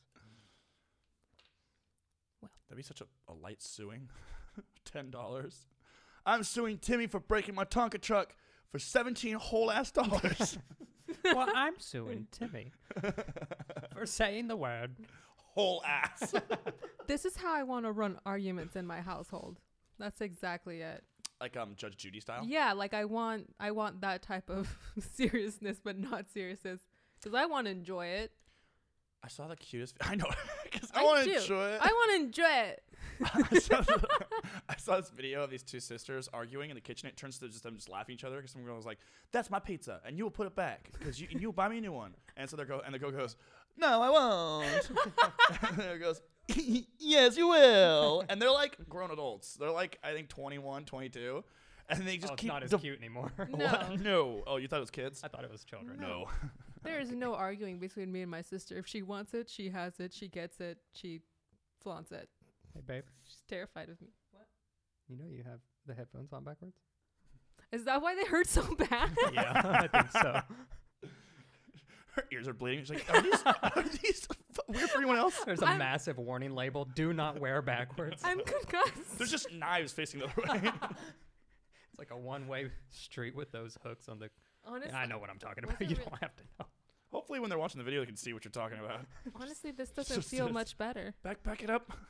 That'd be such a, a light suing. Ten dollars. I'm suing Timmy for breaking my Tonka truck for seventeen whole ass dollars. Well, I'm suing Timmy for saying the word. Whole ass. This is how I want to run arguments in my household. That's exactly it. Like um Judge Judy style. Yeah, like I want I want that type of seriousness, but not seriousness, because I want to enjoy it. I saw the cutest. I know, because I, I want do. to enjoy it. I want to enjoy it. I, saw the- I saw this video of these two sisters arguing in the kitchen. It turns to just them just laughing at each other because some girl was like, "That's my pizza, and you will put it back because you and you'll buy me a new one." And so they go, and the girl goes, "No, I won't." And the girl goes, "Yes, you will." And they're like grown adults. They're like I think twenty-one, twenty-two, and they just Oh, it's keep not as def- cute anymore. No. What? No. Oh, you thought it was kids? I thought it was children. No. There is no arguing between me and my sister. If she wants it, she has it. She gets it. She flaunts it. Hey, babe. She's terrified of me. You know you have the headphones on backwards? Is that why they hurt so bad? Yeah, I think so. Her ears are bleeding. She's like, "Are these, are these weird for anyone else?" There's a I'm- massive warning label. Do not wear backwards. I'm concussed. There's just knives facing the other way. It's like a one-way street with those hooks on the... Honestly, I know what I'm talking was about. it You re- don't have to know. Hopefully, when they're watching the video, they can see what you're talking about. honestly, this doesn't just feel this. much better. Back, back it up.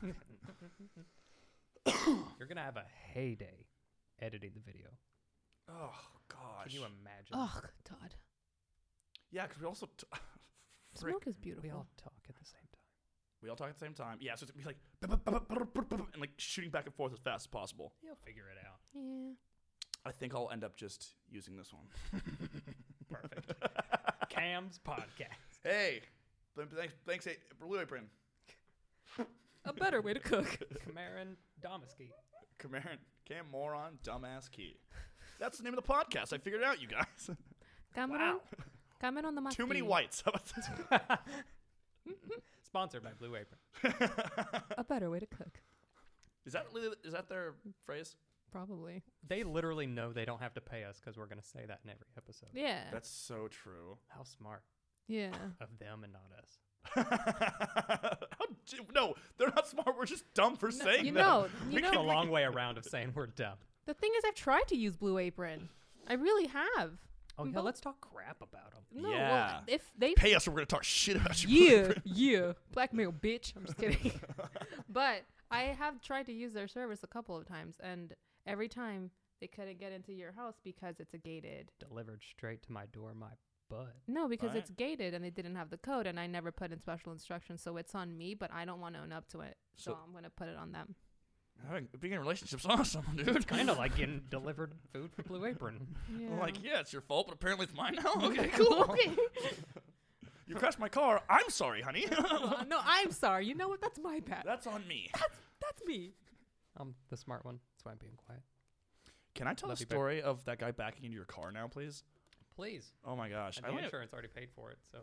You're going to have a heyday editing the video. Oh gosh. Can you imagine? Oh, God. Yeah, because we also t- frick. Smoke is beautiful. We all talk at the same time. we all talk at the same time. Yeah, so it's gonna be like and like shooting back and forth as fast as possible. You'll figure it out. Yeah. I think I'll end up just using this one. Perfect. Cam's podcast. Hey, th- thanks, thanks, hey, Blue Apron. A better way to cook. Cameron Domisky. Cameron, Cam Moron, Dumbass Key. That's the name of the podcast. I figured it out, you guys. Cameron. Cameron on the Too many masti. whites. How about that? Sponsored by Blue Apron. A better way to cook. Is that really, is that their phrase? Probably. They literally know they don't have to pay us because we're going to say that in every episode. Yeah. That's so true. How smart yeah. of them and not us. How d- no, they're not smart. We're just dumb for No, saying you that. know, you It's a know. long way around of saying we're dumb. The thing is, I've tried to use Blue Apron. I really have. Oh yeah, Both- let's talk crap about them. No, Yeah. well, if they Pay us or we're gonna talk shit about you. yeah, yeah, blackmail, bitch. I'm just kidding. But I have tried to use their service a couple of times, and every time they couldn't get into your house because it's a gated. Delivered straight to my door, my butt. No, because Right. it's gated and they didn't have the code, and I never put in special instructions, so it's on me. But I don't want to own up to it, so, So- I'm gonna put it on them. Having, being in a relationship's awesome, dude. Kind of like getting delivered food from Blue Apron. Yeah. Like, yeah, it's your fault, but apparently it's mine now. Okay, cool. okay. You crashed my car. I'm sorry, honey. Well, no, I'm sorry. You know what? That's my bad. That's on me. That's me. I'm the smart one. That's why I'm being quiet. Can I tell Love a you, babe. story of that guy backing into your car now, please? Please. Oh my gosh. And I the only- insurance already paid for it, so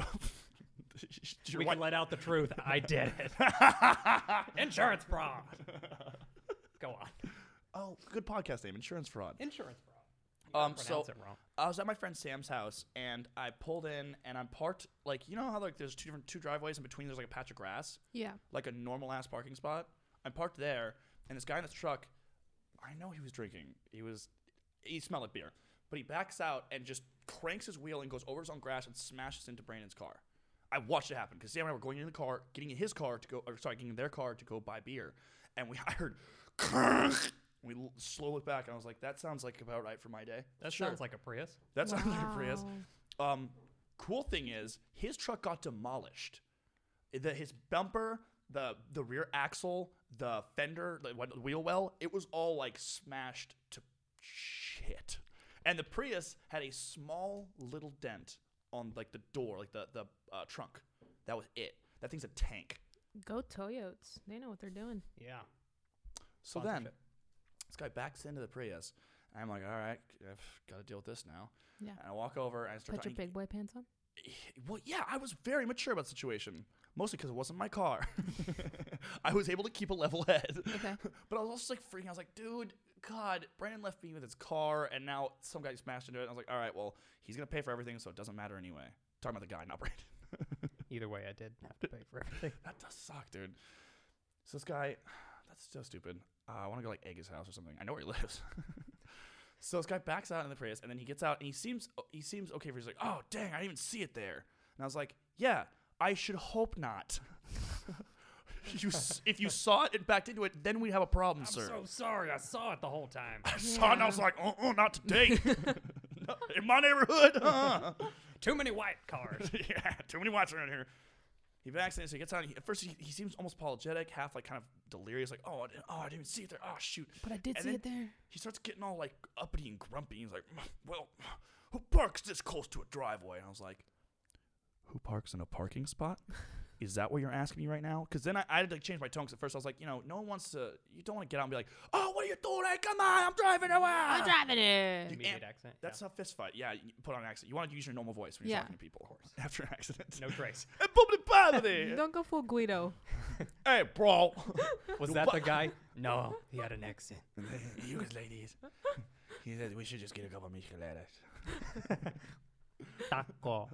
Your we wife- can let out the truth. I did it. Insurance fraud. Go on. Oh, good podcast name, Insurance Fraud. Insurance fraud. Um, Pronounce so it wrong. I was at my friend Sam's house, and I pulled in, and I'm parked, like, you know how, like, there's two different, two driveways, in between there's, like, a patch of grass? Yeah. Like a normal-ass parking spot? I'm parked there, and this guy in his truck, I know he was drinking. He was, he smelled like beer. But he backs out and just cranks his wheel and goes over his own grass and smashes into Brandon's car. I watched it happen, because Sam and I were going in the car, getting in his car to go, or sorry, getting in their car to go buy beer. And we, I heard, we l- slow look back, and I was like, that sounds like about right for my day. That Sure. sounds like a Prius. That sounds like a Prius. Wow. Um, cool thing is, his truck got demolished. The, his bumper, the the rear axle, the fender, the what- wheel well, it was all like smashed to shit. And the Prius had a small little dent on like the door, like the the uh, trunk. That was it. That thing's a tank. Go Toyotas. They know what they're doing. Yeah. So then, Sponsorship. this guy backs into the Prius. And I'm like, all right, I've got to deal with this now. Yeah. And I walk over and I start Put your talking. big boy pants on. Well, yeah, I was very mature about the situation. Mostly because it wasn't my car. I was able to keep a level head. Okay. But I was also like freaking. I was like, dude, God, Brandon left me with his car, and now some guy smashed into it. And I was like, all right, well, he's going to pay for everything, so it doesn't matter anyway. Talking about the guy, not Brandon. Either way, I did have to pay for everything. That does suck, dude. So this guy, that's so stupid. Uh, I want to go like egg his house or something. I know where he lives. So this guy backs out in the Prius, and then he gets out, and he seems he seems okay. For he's like, oh dang, I didn't even see it there. And I was like, yeah, I should hope not. you, s- if you saw it and backed into it, then we'd have a problem, sir. sorry. I saw it the whole time. I saw it, and I was Yeah. like, uh-uh, not today. No, in my neighborhood. Uh. Too many white cars. Yeah, too many whites around here. He backs in, so he gets out. He, at first, he, he seems almost apologetic, half like kind of delirious, like, oh, I didn't, oh, I didn't even see it there. Oh, shoot. But I did And see then it there. He starts getting all like uppity and grumpy. He's like, well, who parks this close to a driveway? And I was like, who parks in a parking spot? Is that what you're asking me right now? Because then I, I had to like, change my tone. Because at first I was like, you know, no one wants to, you don't want to get out and be like, oh, what are you doing? Hey, come on, I'm driving away. I'm driving it. You Immediate amp- accent. That's yeah. a fist fight. Yeah, you put on an accent. You want to use your normal voice when you're Yeah. talking to people after an accident. No trace. Hey, bubbly paddy. Don't go full Guido. Hey, bro. Was You that bu- the guy? No, he had an accent. You guys ladies. He said we should just get a couple of micheladas. Taco.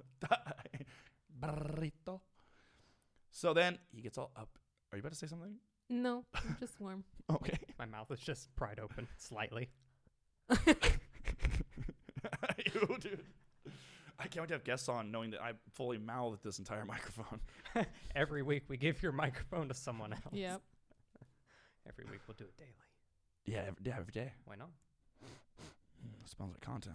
Burrito. So then he gets all up. Are you about to say something? No, I'm just warm. Okay. My mouth is just pried open slightly. Ew, dude. I can't wait to have guests on knowing that I fully mouthed this entire microphone. Every week we give your microphone to someone else. Yep. Every week we'll do it daily. Yeah, every day. Every day. Why not? Mm, smells like content.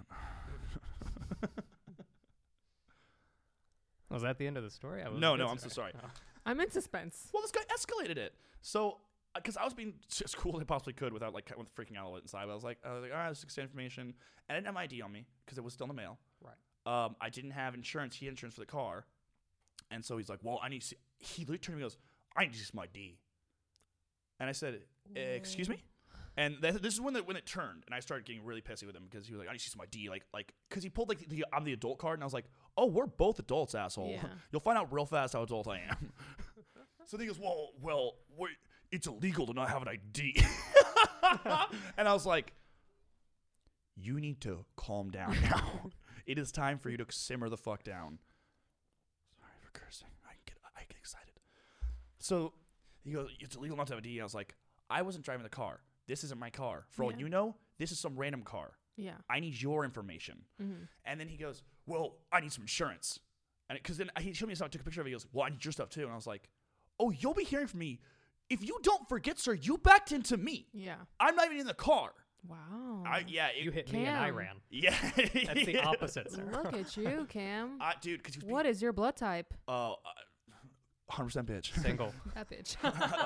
Was that the end of the story? I was No, a bit no, I'm so sorry. Oh. I'm in suspense. Well, this guy escalated it. So, because I was being as cool as I possibly could without like with freaking out a little inside. I was like, I was like, all right, let's exchange information. And I didn't have my I D on me because it was still in the mail. Right. Um, I didn't have insurance. He had insurance for the car, and so he's like, well, I need to see. He literally turned to me and goes, I need to see my I D. And I said, "Uh, excuse me. And th- this is when the, when it turned, and I started getting really pissy with him because he was like, I need to see some I D, like like because he pulled like the, I'm the adult card, and I was like, oh, we're both adults, asshole. Yeah. You'll find out real fast how adult I am. So then he goes, well, well, wait, it's illegal to not have an I D. And I was like, you need to calm down now. It is time for you to simmer the fuck down. Sorry for cursing. I get I get excited. So he goes, it's illegal not to have a I D. I was like, I wasn't driving the car. This isn't my car. For all Yeah. you know, this is some random car. Yeah. I need your information. Mm-hmm. And then he goes, well, I need some insurance. And because then he showed me something, I took a picture of it. He goes, well, I need your stuff too. And I was like, oh, you'll be hearing from me. If you don't forget, sir, you backed into me. Yeah. I'm not even in the car. Wow. I, yeah. It, You hit me and I Cam. ran. yeah. That's the opposite, sir. Look at you, Cam. Uh, dude, because he was What is your blood type? Uh, uh, one hundred percent bitch. Single. That bitch.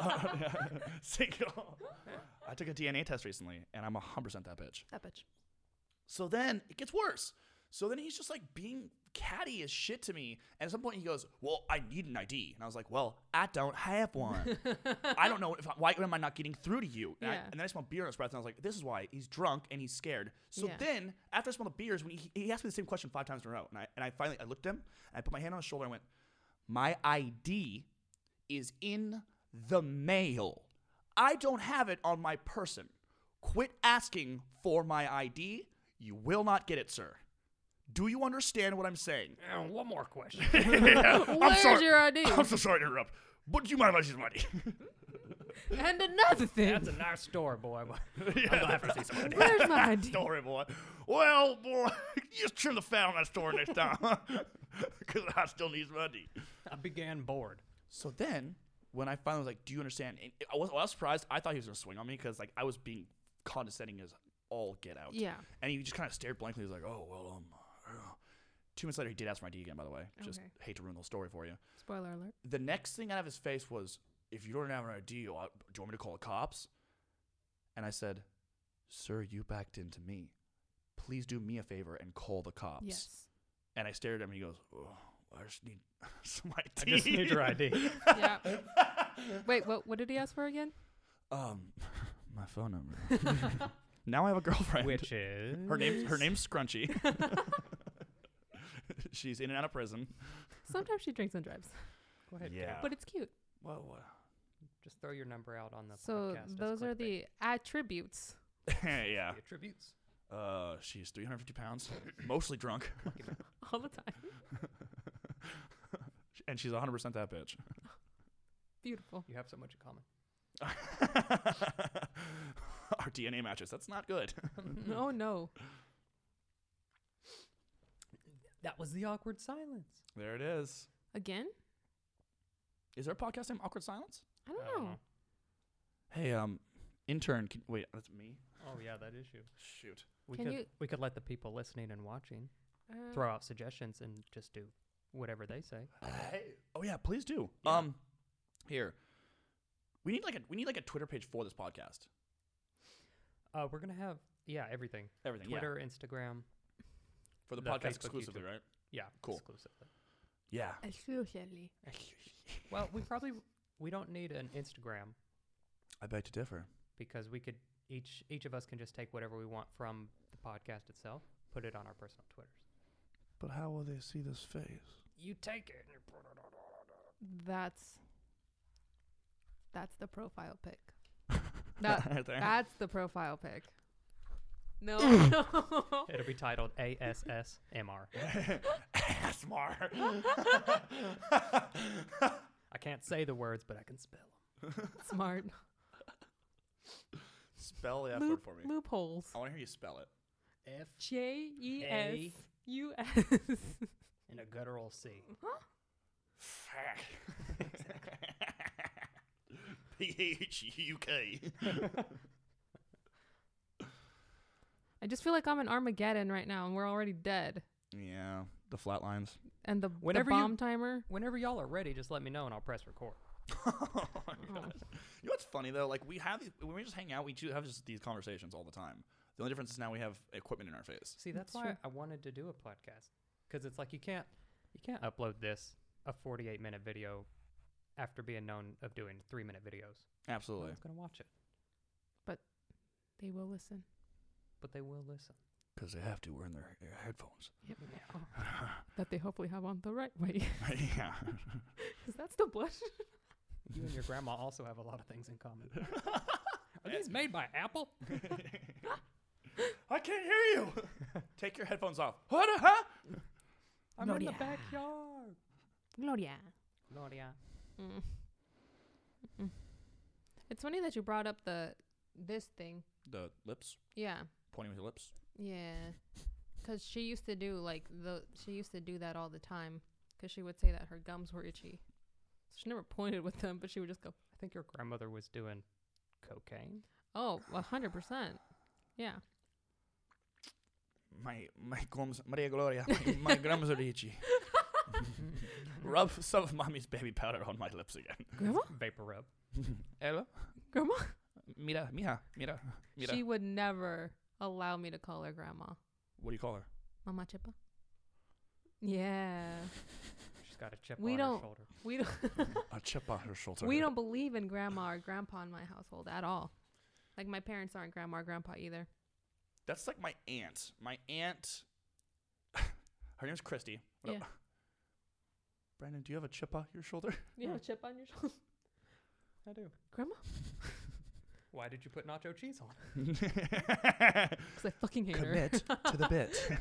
Single. I took a D N A test recently, and I'm one hundred percent that bitch. that bitch. So then it gets worse. So then he's just like being catty as shit to me. And at some point he goes, well, I need an I D. And I was like, well, I don't have one. I don't know if I, why am I not getting through to you? And, I, Yeah. and then I smelled beer in his breath, and I was like, this is why. He's drunk and he's scared. So Yeah. then after I smelled the beers, when he, he asked me the same question five times in a row. And I, and I finally I looked at him, and I put my hand on his shoulder, and I went, my I D is in the mail. I don't have it on my person. Quit asking for my I D. You will not get it, sir. Do you understand what I'm saying? And one more question. I'm Where's sorry. your I D? I'm so sorry to interrupt. But do you mind if I see some I D? And another thing. That's a nice story, boy. I'm gonna have to see some of Where's my I D? Story, boy. Well, boy, you just trim the fat on that story next time. Because I still need some I D. I began bored. So then, when I finally was like, do you understand? And I was, I was surprised. I thought he was going to swing on me because like I was being condescending as all get out. Yeah. And he just kind of stared blankly. He was like, oh, well, um. uh." Two minutes later, he did ask for my I D again, by the way. Just Okay. hate to ruin the whole story for you. Spoiler alert. The next thing out of his face was, if you don't have an I D, uh, do you want me to call the cops? And I said, sir, you backed into me. Please do me a favor and call the cops. Yes. And I stared at him, and he goes, oh, I just need some I I D. just need your I D. Yeah. Wait, what? What did he ask for again? Um, my phone number. Now I have a girlfriend. Which is her name's her name's Scrunchy. She's in and out of prison. Sometimes she drinks and drives, Go ahead. Yeah. Kate. but it's cute. Well, uh, Just throw your number out on the So podcast. as those are clickbait. the attributes. yeah. The attributes. Uh, she's three hundred fifty pounds, mostly drunk, All the time. and she's one hundred percent that bitch. Beautiful. You have so much in common. Our D N A matches. That's not good. No, no. That was the awkward silence. There it is. Again? Is there a podcast named Awkward Silence? I don't I don't know. know. Hey, um, intern. Can, wait, that's me. Oh yeah, that is you. Shoot. We Can could you- we could let the people listening and watching Uh, throw out suggestions and just do whatever they say. Hey. Oh yeah, please do. Yeah. Um, here. We need like a we need like a Twitter page for this podcast. Uh, we're gonna have yeah everything. Everything. Twitter, Instagram. For the, the podcast Facebook, exclusively, YouTube. right? Yeah, Cool. exclusively. Yeah. Exclusively. Well, we probably we don't need an Instagram I beg to differ. because we could each each of us can just take whatever we want from the podcast itself, put it on our personal Twitters. But how will they see this face? You take it. And you put it on. That's that's the profile pic. That Right there. that's the profile pic. No, no. It'll be titled A S S M R. Smart. I can't say the words, but I can spell them. Smart. Spell the F Loop, word for me. loopholes. I want to hear you spell it. F J E S A U S. and a guttural C. P H U K. I just feel like I'm in Armageddon right now, and we're already dead. Yeah, the flat lines. And the, the Whenever you- bomb timer. Whenever y'all are ready, just let me know and I'll press record. Oh my God. You know what's funny though? Like we have these, when we just hang out, we do have just these conversations all the time. The only difference is now we have equipment in our face. See, that's, That's why true. I wanted to do a podcast, because it's like you can't you can't upload this a forty-eight minute video after being known of doing three minute videos. No Absolutely. one's gonna watch it, They will listen. but they will listen. Because they have to. We're in their, their headphones. Yep. That they hopefully have on the right way. Yeah. Because that's the blush. You and your grandma also have a lot of things in common. Are these made by Apple? I can't hear you. Take your headphones off. What? Huh? I'm in the Gloria. backyard. Gloria. Gloria. Mm. Mm-mm. It's funny that you brought up the this thing. The lips. Yeah. Pointing with your lips. Yeah, because she used to do like the she used to do that all the time. Because she would say that her gums were itchy. She never pointed with them, but she would just go, I think your grandmother was doing cocaine. "Oh, a hundred percent, yeah." My my gums, Maria Gloria, my, my gums are itchy. Rub some of mommy's baby powder on my lips again. Grandma, Vapor rub. Ella, grandma. mira, mija, mira, mira. She would never allow me to call her grandma. What do you call her? Mama Chipa. Yeah, She's got a chip We on don't- her shoulder. we don't A chip on her shoulder. we don't believe in grandma or grandpa in my household at all. Like my parents aren't grandma or grandpa either. That's like my aunt. My aunt. Her name's Christy. What Yeah. up? Brandon, do you have a chip on your shoulder? You have a chip on your shoulder, I do. grandma? Why did you put nacho cheese on? Because I fucking hate her. Commit to the bit.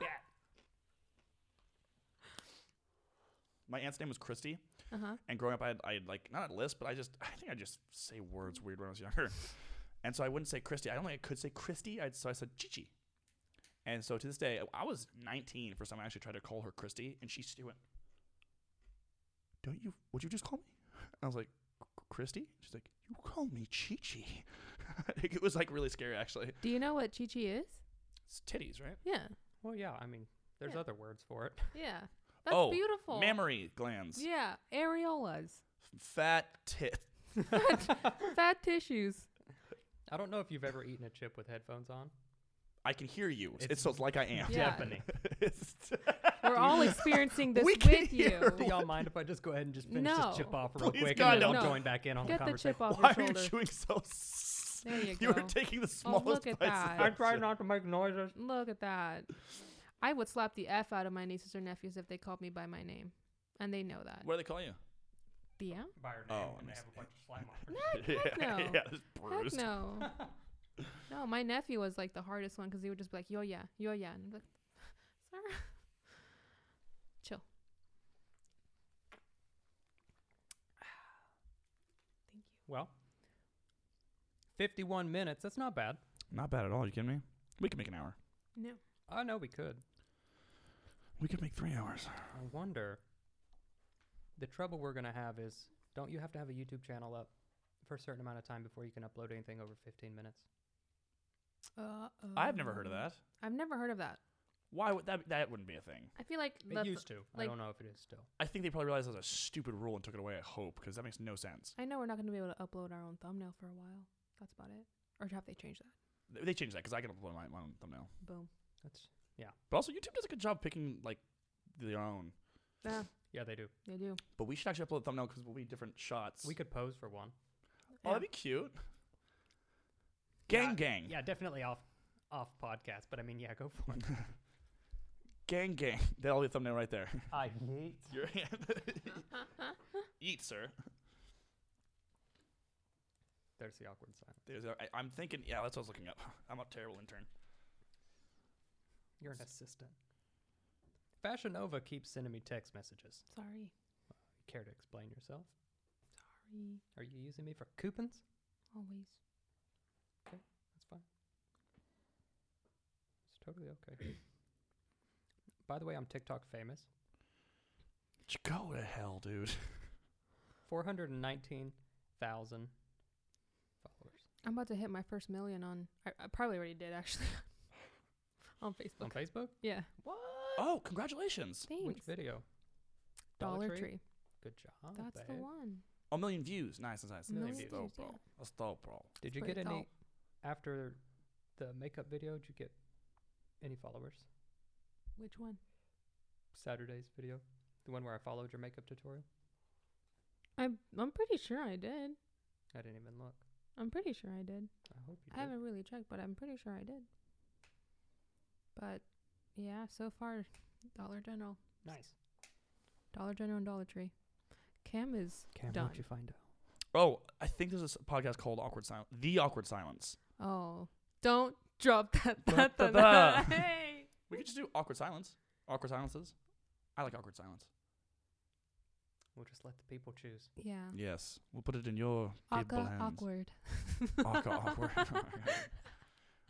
My aunt's name was Christy, Uh huh. and growing up, I had, I had like not a list, but I just I think I just say words weird when I was younger, and so I wouldn't say Christy. I don't think I could say Christy. I so I said Chichi, and so to this day, I was nineteen first time I actually tried to call her Christy, and she still went, "Don't you? Would you just call me?" And I was like, "Christy?" She's like, "You call me Chichi." It was like really scary actually. Do you know what Chi Chi is? It's titties, right? Yeah. Well, yeah. I mean, there's Yeah. other words for it. Yeah. That's Oh, beautiful. Mammary glands, Yeah. Areolas. fat tit. Fat tissues. I don't know if you've ever eaten a chip with headphones on. I can hear you. It's, It's so it's like I am. Yeah. Deafening. It's- We're all experiencing this We can with hear you. Do y'all mind if I just go ahead and just finish No. this chip off real Please, quick God, and then no. I'll join back in on Get the the conversation? chip off Why your are you shoulder. chewing so? S- There you You go. were taking the Oh, smallest look at bites that. of I that try shit. not to make noises. Look at that. I would slap the F out of my nieces or nephews if they called me by my name. And they know that. What do they call you? Thea? By her Oh, name, I and they see. have a bunch of slime on her. Heck, heck no. yeah, just Heck bruised. no. No, my nephew was like the hardest one because he would just be like, yo, yeah, yo, yeah. And I'm like, sir. Chill. Thank you. Well, fifty-one minutes. That's not bad. Not bad at all. You kidding me? We could make an hour. No. I know we could. We could make three hours. I wonder. The trouble we're gonna have is, don't you have to have a YouTube channel up for a certain amount of time before you can upload anything over fifteen minutes? Uh, I've never heard of that. I've never heard of that. Why would that? That wouldn't be a thing. I feel like It that's, used to. I like- don't know if it is still. I think they probably realized that was a stupid rule and took it away. I hope, because that makes no sense. I know we're not going to be able to upload our own thumbnail for a while. That's about it. Or have they changed that? They- They changed that because I can upload my, my own thumbnail. Boom. That's But also, YouTube does a good job picking like their own. Yeah, yeah, they do. they do. But we should actually upload a thumbnail because we'll be different shots. We could pose for one. Oh, Yeah. that'd be cute. Gang, Yeah, gang, Yeah, definitely off off podcast, but I mean, yeah, go for it. gang, gang. That'll be a thumbnail right there. I hate. Your hand. Eat, sir. There's the awkward silence. There's a, I, I'm thinking. Yeah, that's what I was looking up. I'm a terrible intern. You're an assistant. Fashion Nova keeps sending me text messages. Sorry. Care to explain yourself? Sorry. Are you using me for coupons? Always. That's fine. It's totally okay. By the way, I'm TikTok famous. Go to hell, dude. four hundred nineteen thousand followers I'm about to hit my first million on. I, I probably already did actually. on Facebook. on Facebook. Yeah. What? Oh, congratulations. Thanks. Which video? Dollar Tree. Good job. That's the babe. one. A million views. Nice, nice, nice. Million That's views, dope, bro. yeah. That's dope, bro. Did you Pretty get any dope. after the makeup video? Did you get any followers? Which one? Saturday's video, the one where I followed your makeup tutorial. I'm I'm pretty sure I did. I didn't even look. I'm pretty sure I did. I hope you I did. haven't really checked, but I'm pretty sure I did. But yeah, so far, Dollar General, Nice. Dollar General, and Dollar Tree. Cam is Cam, done. what'd you find out? Oh, I think there's a s- podcast called Awkward Silence. The Awkward Silence. Oh, don't drop that. Da, that, da, that, da. Hey. We could just do Awkward Silence. Awkward Silences. I like Awkward Silence. We'll just let the people choose. Yeah. Yes. We'll put it in your capable Aka hands. awkward. Awkward. Awkward.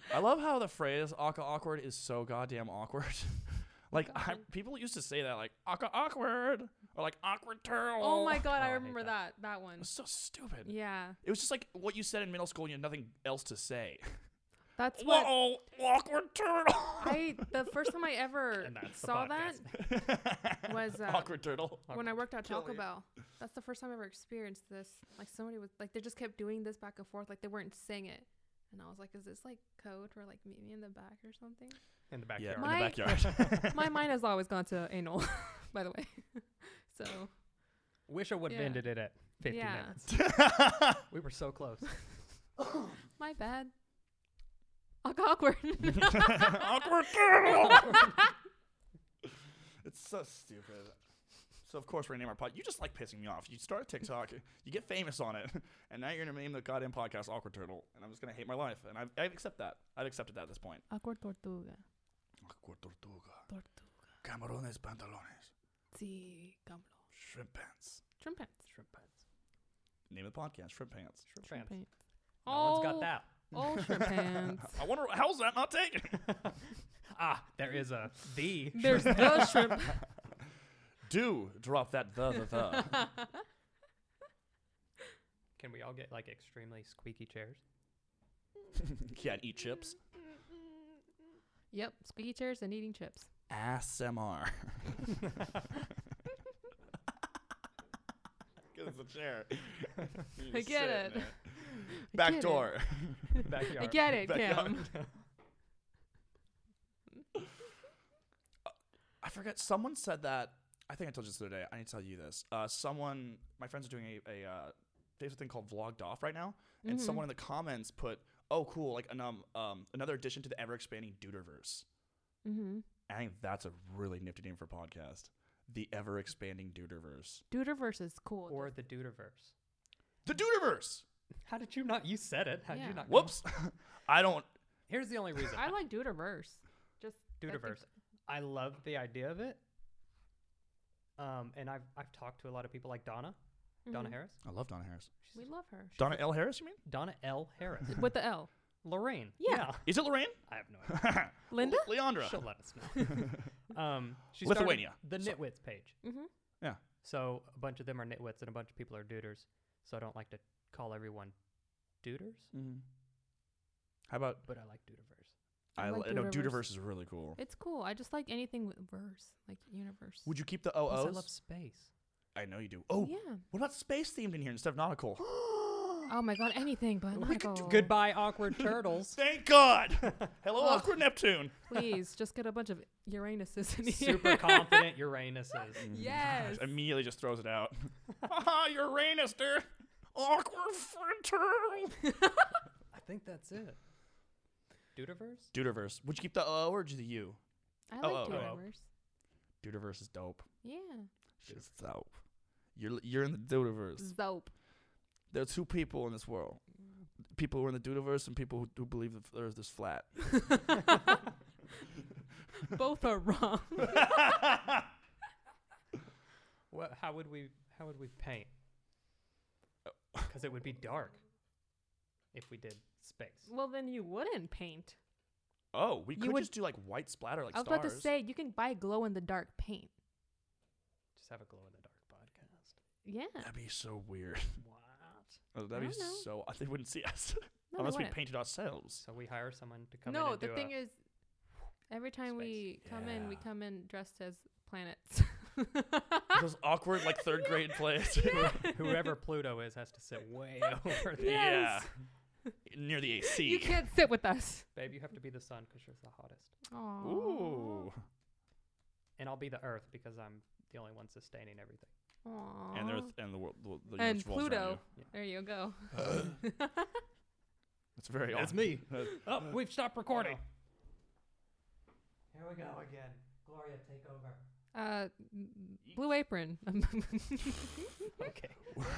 I love how the phrase "aka awkward" is so goddamn awkward. Like I, God. people used to say that, like "aka awkward" or like "awkward turtle." Oh my god, Oh, I I hate remember that. that. That one. It was so stupid. Yeah, It was just like what you said in middle school. And you had nothing else to say. that's what Whoa, awkward turtle. I. The first time I ever And that's the saw that podcast. was uh, awkward turtle. when I worked at Kill Taco me. Bell. That's the first time I ever experienced this. Like somebody was like, they just kept doing this back and forth, like they weren't saying it, and I was like, is this like code for like meet me in the back or something? In the Yeah, backyard. in My- the backyard. My mind has always gone to anal, by the way. So Wish I would have Yeah. ended it at fifty Yeah. minutes. We were so close. my bad. Awkward. awkward turtle. It's so stupid. So of course we're gonna name our pod. You just like pissing me off. You start a TikTok, you get famous on it, and now you're gonna name the goddamn podcast Awkward Turtle, and I'm just gonna hate my life. And I I accept that. I've accepted that at this point. Awkward tortuga. Awkward Tortuga. Tortuga. Camarones pantalones. Sí, cabrón. Shrimp pants. Shrimp pants. Shrimp pants. Name of the podcast, Shrimp Pants. Shrimp Shrimp pants. pants. No one's got that. Oh, shrimp pants. I wonder how's that not taken? Ah, there is a the. There's the shrimp. Do drop that the the the. Can we all get like extremely squeaky chairs? Yeah, and eat chips. Yep, squeaky chairs and eating chips. A S M R. Because it's a chair. You I just get sit it. in I Back get it. door. Backyard. I get it, Backyard. Kim. I forget. Someone said that. I think I told you this the other day. I need to tell you this. Uh, someone, my friends are doing a, a uh, there's a thing called Vlogged Off right now, and Mhm. someone in the comments put, "Oh, cool! Like an um, um another addition to the ever expanding Duderverse." Mm-hmm. I think that's a really nifty name for a podcast. The ever expanding Duderverse. Duderverse is cool. Or the Duderverse. The Duderverse. How did you not? You said it. How did Yeah. you not? come- Whoops. I don't. Here's the only reason. I like Duderverse. Just I think- Duderverse. I love the idea of it. Um, and I've I've talked to a lot of people like Donna, Donna Mhm. Harris. I love Donna Harris. We love her. Donna L. Harris, you mean? Donna L. Harris. With the L. Lorraine. Yeah. Is it Lorraine? I have no idea. Linda? Leandra. She'll let us know. um, she started Lithuania. The So- Nitwits page. Mm-hmm. So a bunch of them are nitwits and a bunch of people are duders. So I don't like to call everyone duders, Mm-hmm. How about but I like duderverse. I I, like li- no, Duderverse. Duderverse is really cool. It's cool. I just like anything with verse, like universe. Would you keep the O Plus, I Os? love space. I know you do. Oh, Yeah. what about space themed in here instead of nautical? Oh my god, anything but We could do nautical. Goodbye, awkward turtles. Thank God. Hello, Ugh. awkward Neptune. Please, just get a bunch of Uranuses in here. Super confident Uranuses. Yes. Immediately just throws it out. Haha, Uranus, dude. Awkward friend turtle. I think that's it. Duderverse? Duderverse. Would you keep the O or just the U? I Oh, like oh, oh. Duderverse. Duderverse is dope. Yeah. Shit's dope. You're you're in the Duderverse. Zope. There are two people in this world. People who are in the Duderverse and people who, who believe that the Earth is flat. Both are wrong. What? How would we? How would we paint? Because it would be dark if we did space. Well, then you wouldn't paint. Oh, we You could would- just do like white splatter like I was stars. about to say you can buy glow in the dark paint. Just have a glow in the dark podcast. Yeah. That'd be so weird. What? Oh, that'd be don't know. so. They wouldn't see us No, they unless we wouldn't. painted ourselves. So we hire someone to come in No, and the do thing a, is, every time we come in, we Yeah. come in dressed as planets. Those awkward like third grade plays. whoever Pluto is has to sit way over there. Yes. Yeah, near the A C. You can't sit with us. Babe, you have to be the sun because you're the hottest. Aww. Ooh. And I'll be the Earth because I'm the only one sustaining everything. Aww. And Earth and the world. The, the And universe revolves around Pluto. There you go. you. It's very. That's odd. me. Uh, Oh, we've stopped recording. Here we go again. Gloria, take over. Uh, m- Blue Apron. Okay.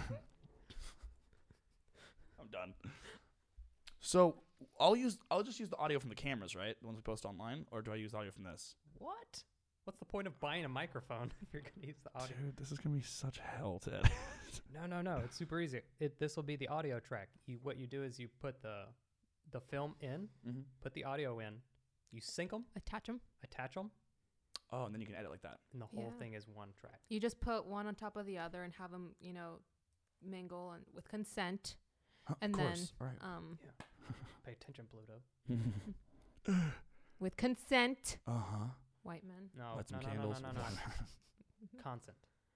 I'm done. So I'll use. I'll just use the audio from the cameras, right? The ones we post online, or do I use audio from this? What? What's the point of buying a microphone if you're going to use the audio? Dude, this is gonna be such hell, Ted. No, no, no. It's super easy. It this will be the audio track. You what you do is you put the the film in, Mm-hmm. put the audio in, you sync them, Attach them. attach them, Oh, and then you can edit like that. and the whole Yeah. thing is one track. You just put one on top of the other and have them, you know, mingle and with consent. And of then, course. Right. um, Pay attention, Pluto. with consent, Uh huh. white men. No, Light no, some no, no, candles. no, no, no. Consent.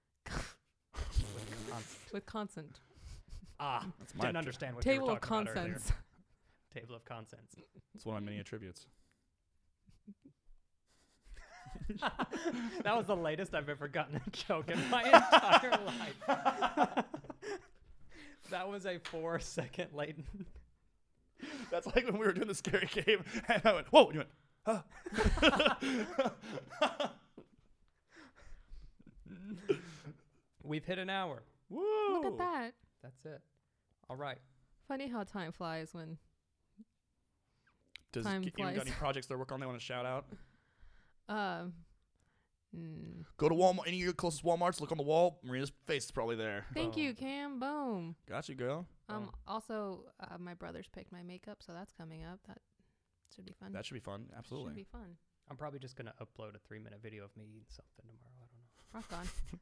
With consent. With consent. Ah, That's my. didn't Tri- understand what Table you were of talking about earlier. consents. Table of consents. It's one of my many attributes. That was the latest I've ever gotten a joke in my entire life. That was a four second latent. That's like when we were doing the scary game, and I went, "Whoa!" And you went, "Huh." We've hit an hour. Woo! Look at that. That's it. All right. Funny how time flies when Does Time K- anyone got flies. any projects they're working on they want to shout out? um mm. Go to Walmart. Any of your closest Walmarts. Look on the wall. Marina's face is probably there. Thank you, Boom. Cam. Boom. Got you, girl. Um Boom. also uh, my brother's picked my makeup, so that's coming up. That should be fun. That should be fun. Absolutely. Should be fun. I'm probably just going to upload a three minute video of me eating something tomorrow. I don't know. Rock on.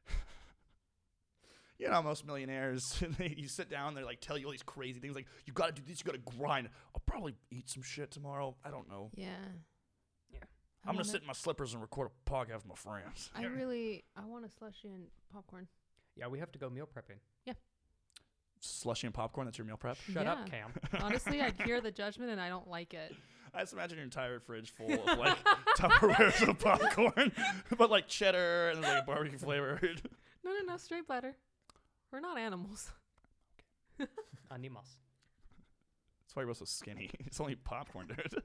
You know, most millionaires, they, you sit down, they like tell you all these crazy things, like you got to do this, you got to grind. I'll probably eat some shit tomorrow. I don't know. Yeah. Yeah. I I'm gonna wanna- sit in my slippers and record a podcast with my friends. I really I want a slushy and popcorn. Yeah, we have to go meal prepping. Slushy and popcorn. That's your meal prep. Shut up, Yeah. Cam. Honestly, I hear the judgment and I don't like it. I just imagine your entire fridge full of like Tupperwares of popcorn, but like cheddar and like barbecue flavored. No, no, no, straight butter. We're not animals. Animals. That's why you're so skinny. It's only popcorn, dude.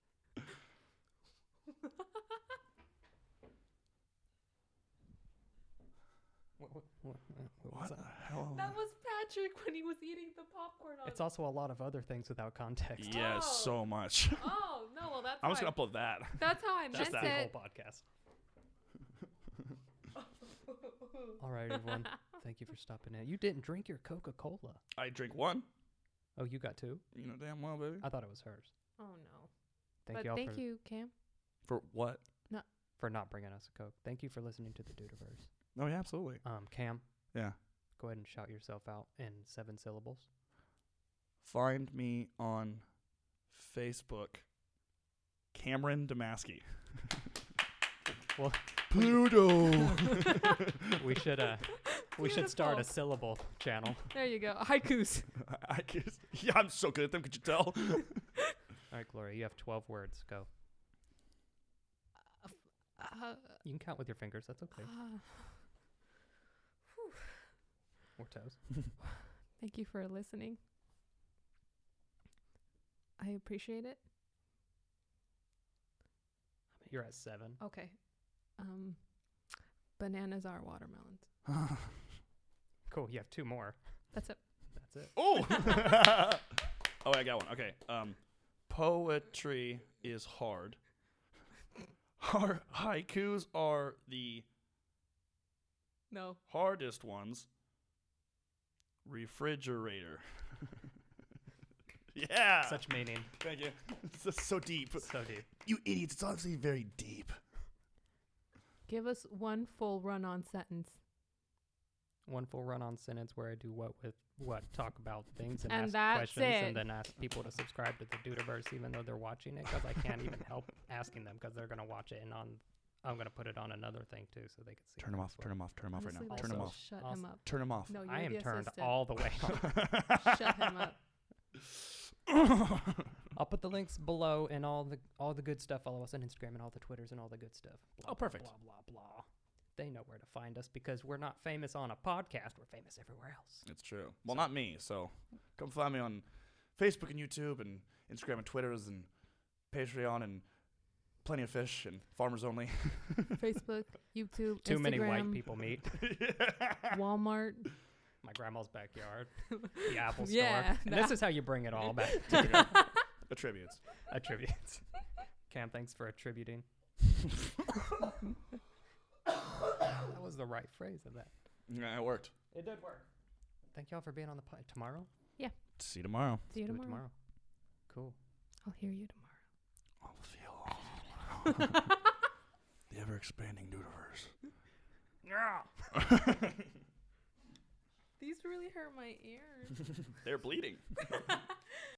What, what, what, what What was the that? hell? That was Patrick when he was eating the popcorn. On It's also a lot of other things without context. Yeah, Oh. so much. Oh no, well that's I'm how just I, gonna upload that. that's how I Just meant the it. whole podcast. All right, everyone. Thank you for stopping in. You didn't drink your Coca-Cola. I drink one. Oh, you got two? You know damn well, baby. I thought it was hers. Oh no. Thank but you all thank for, you, Cam. For what? for not bringing us a Coke. Thank you for listening to the Dudeverse. Oh yeah, absolutely. Um, Cam, Yeah. go ahead and shout yourself out in seven syllables. Find me on Facebook, Cameron Damaski. Well, Pluto. we should uh, we should start a Beautiful. syllable channel. There you go. Haikus. I guess, yeah, I'm so good at them. Could you tell? All right, Gloria, you have twelve words. Go. Uh, You can count with your fingers. That's okay. uh, Or toes. thank you for listening. I appreciate it. You're at seven. Okay. Um, bananas are watermelons. Cool. You have two more. That's it. That's it. Oh. Oh, I got one. Okay. Um, poetry is hard. Har- haikus are the No. hardest ones. Refrigerator. Yeah. Such meaning. Thank you. This is so deep. So deep. You idiots. It's honestly very deep. Give us one full run-on sentence. One full run-on sentence where I do what with what, talk about things and, And ask that's questions, it. and then ask people to subscribe to the Dudeverse, even though they're watching it, because I can't even help asking them because they're gonna watch it, and on I'm gonna put it on another thing too, so they can see. Turn it them as off. well. Turn them off. Turn them off right Honestly, now. let's Turn them Also- off. Shut Also- him up. Turn them off. No, you're I am the turned assistant. all the way Shut him up. I'll put the links below and all the all the good stuff. Follow us on Instagram and all the Twitters and all the good stuff. Blah, Oh, blah, perfect. Blah blah blah. They know where to find us because we're not famous on a podcast. We're famous everywhere else. It's true. Well, not me. So come find me on Facebook and YouTube and Instagram and Twitters and Patreon and Plenty of Fish and Farmers Only. Facebook, YouTube, Too Instagram, many white people meet. Walmart. My grandma's backyard, the Apple Store. Yeah, And the this is how you bring it all back. There you go. Attributes. Attributes. Cam, thanks for attributing. That was the right phrase of that. Yeah, it worked. It did work. Thank y'all for being on the pod tomorrow. See you tomorrow. See you Do it tomorrow. tomorrow. Cool. I'll hear you I'll feel tomorrow. the ever expanding universe. These really hurt my ears. They're bleeding.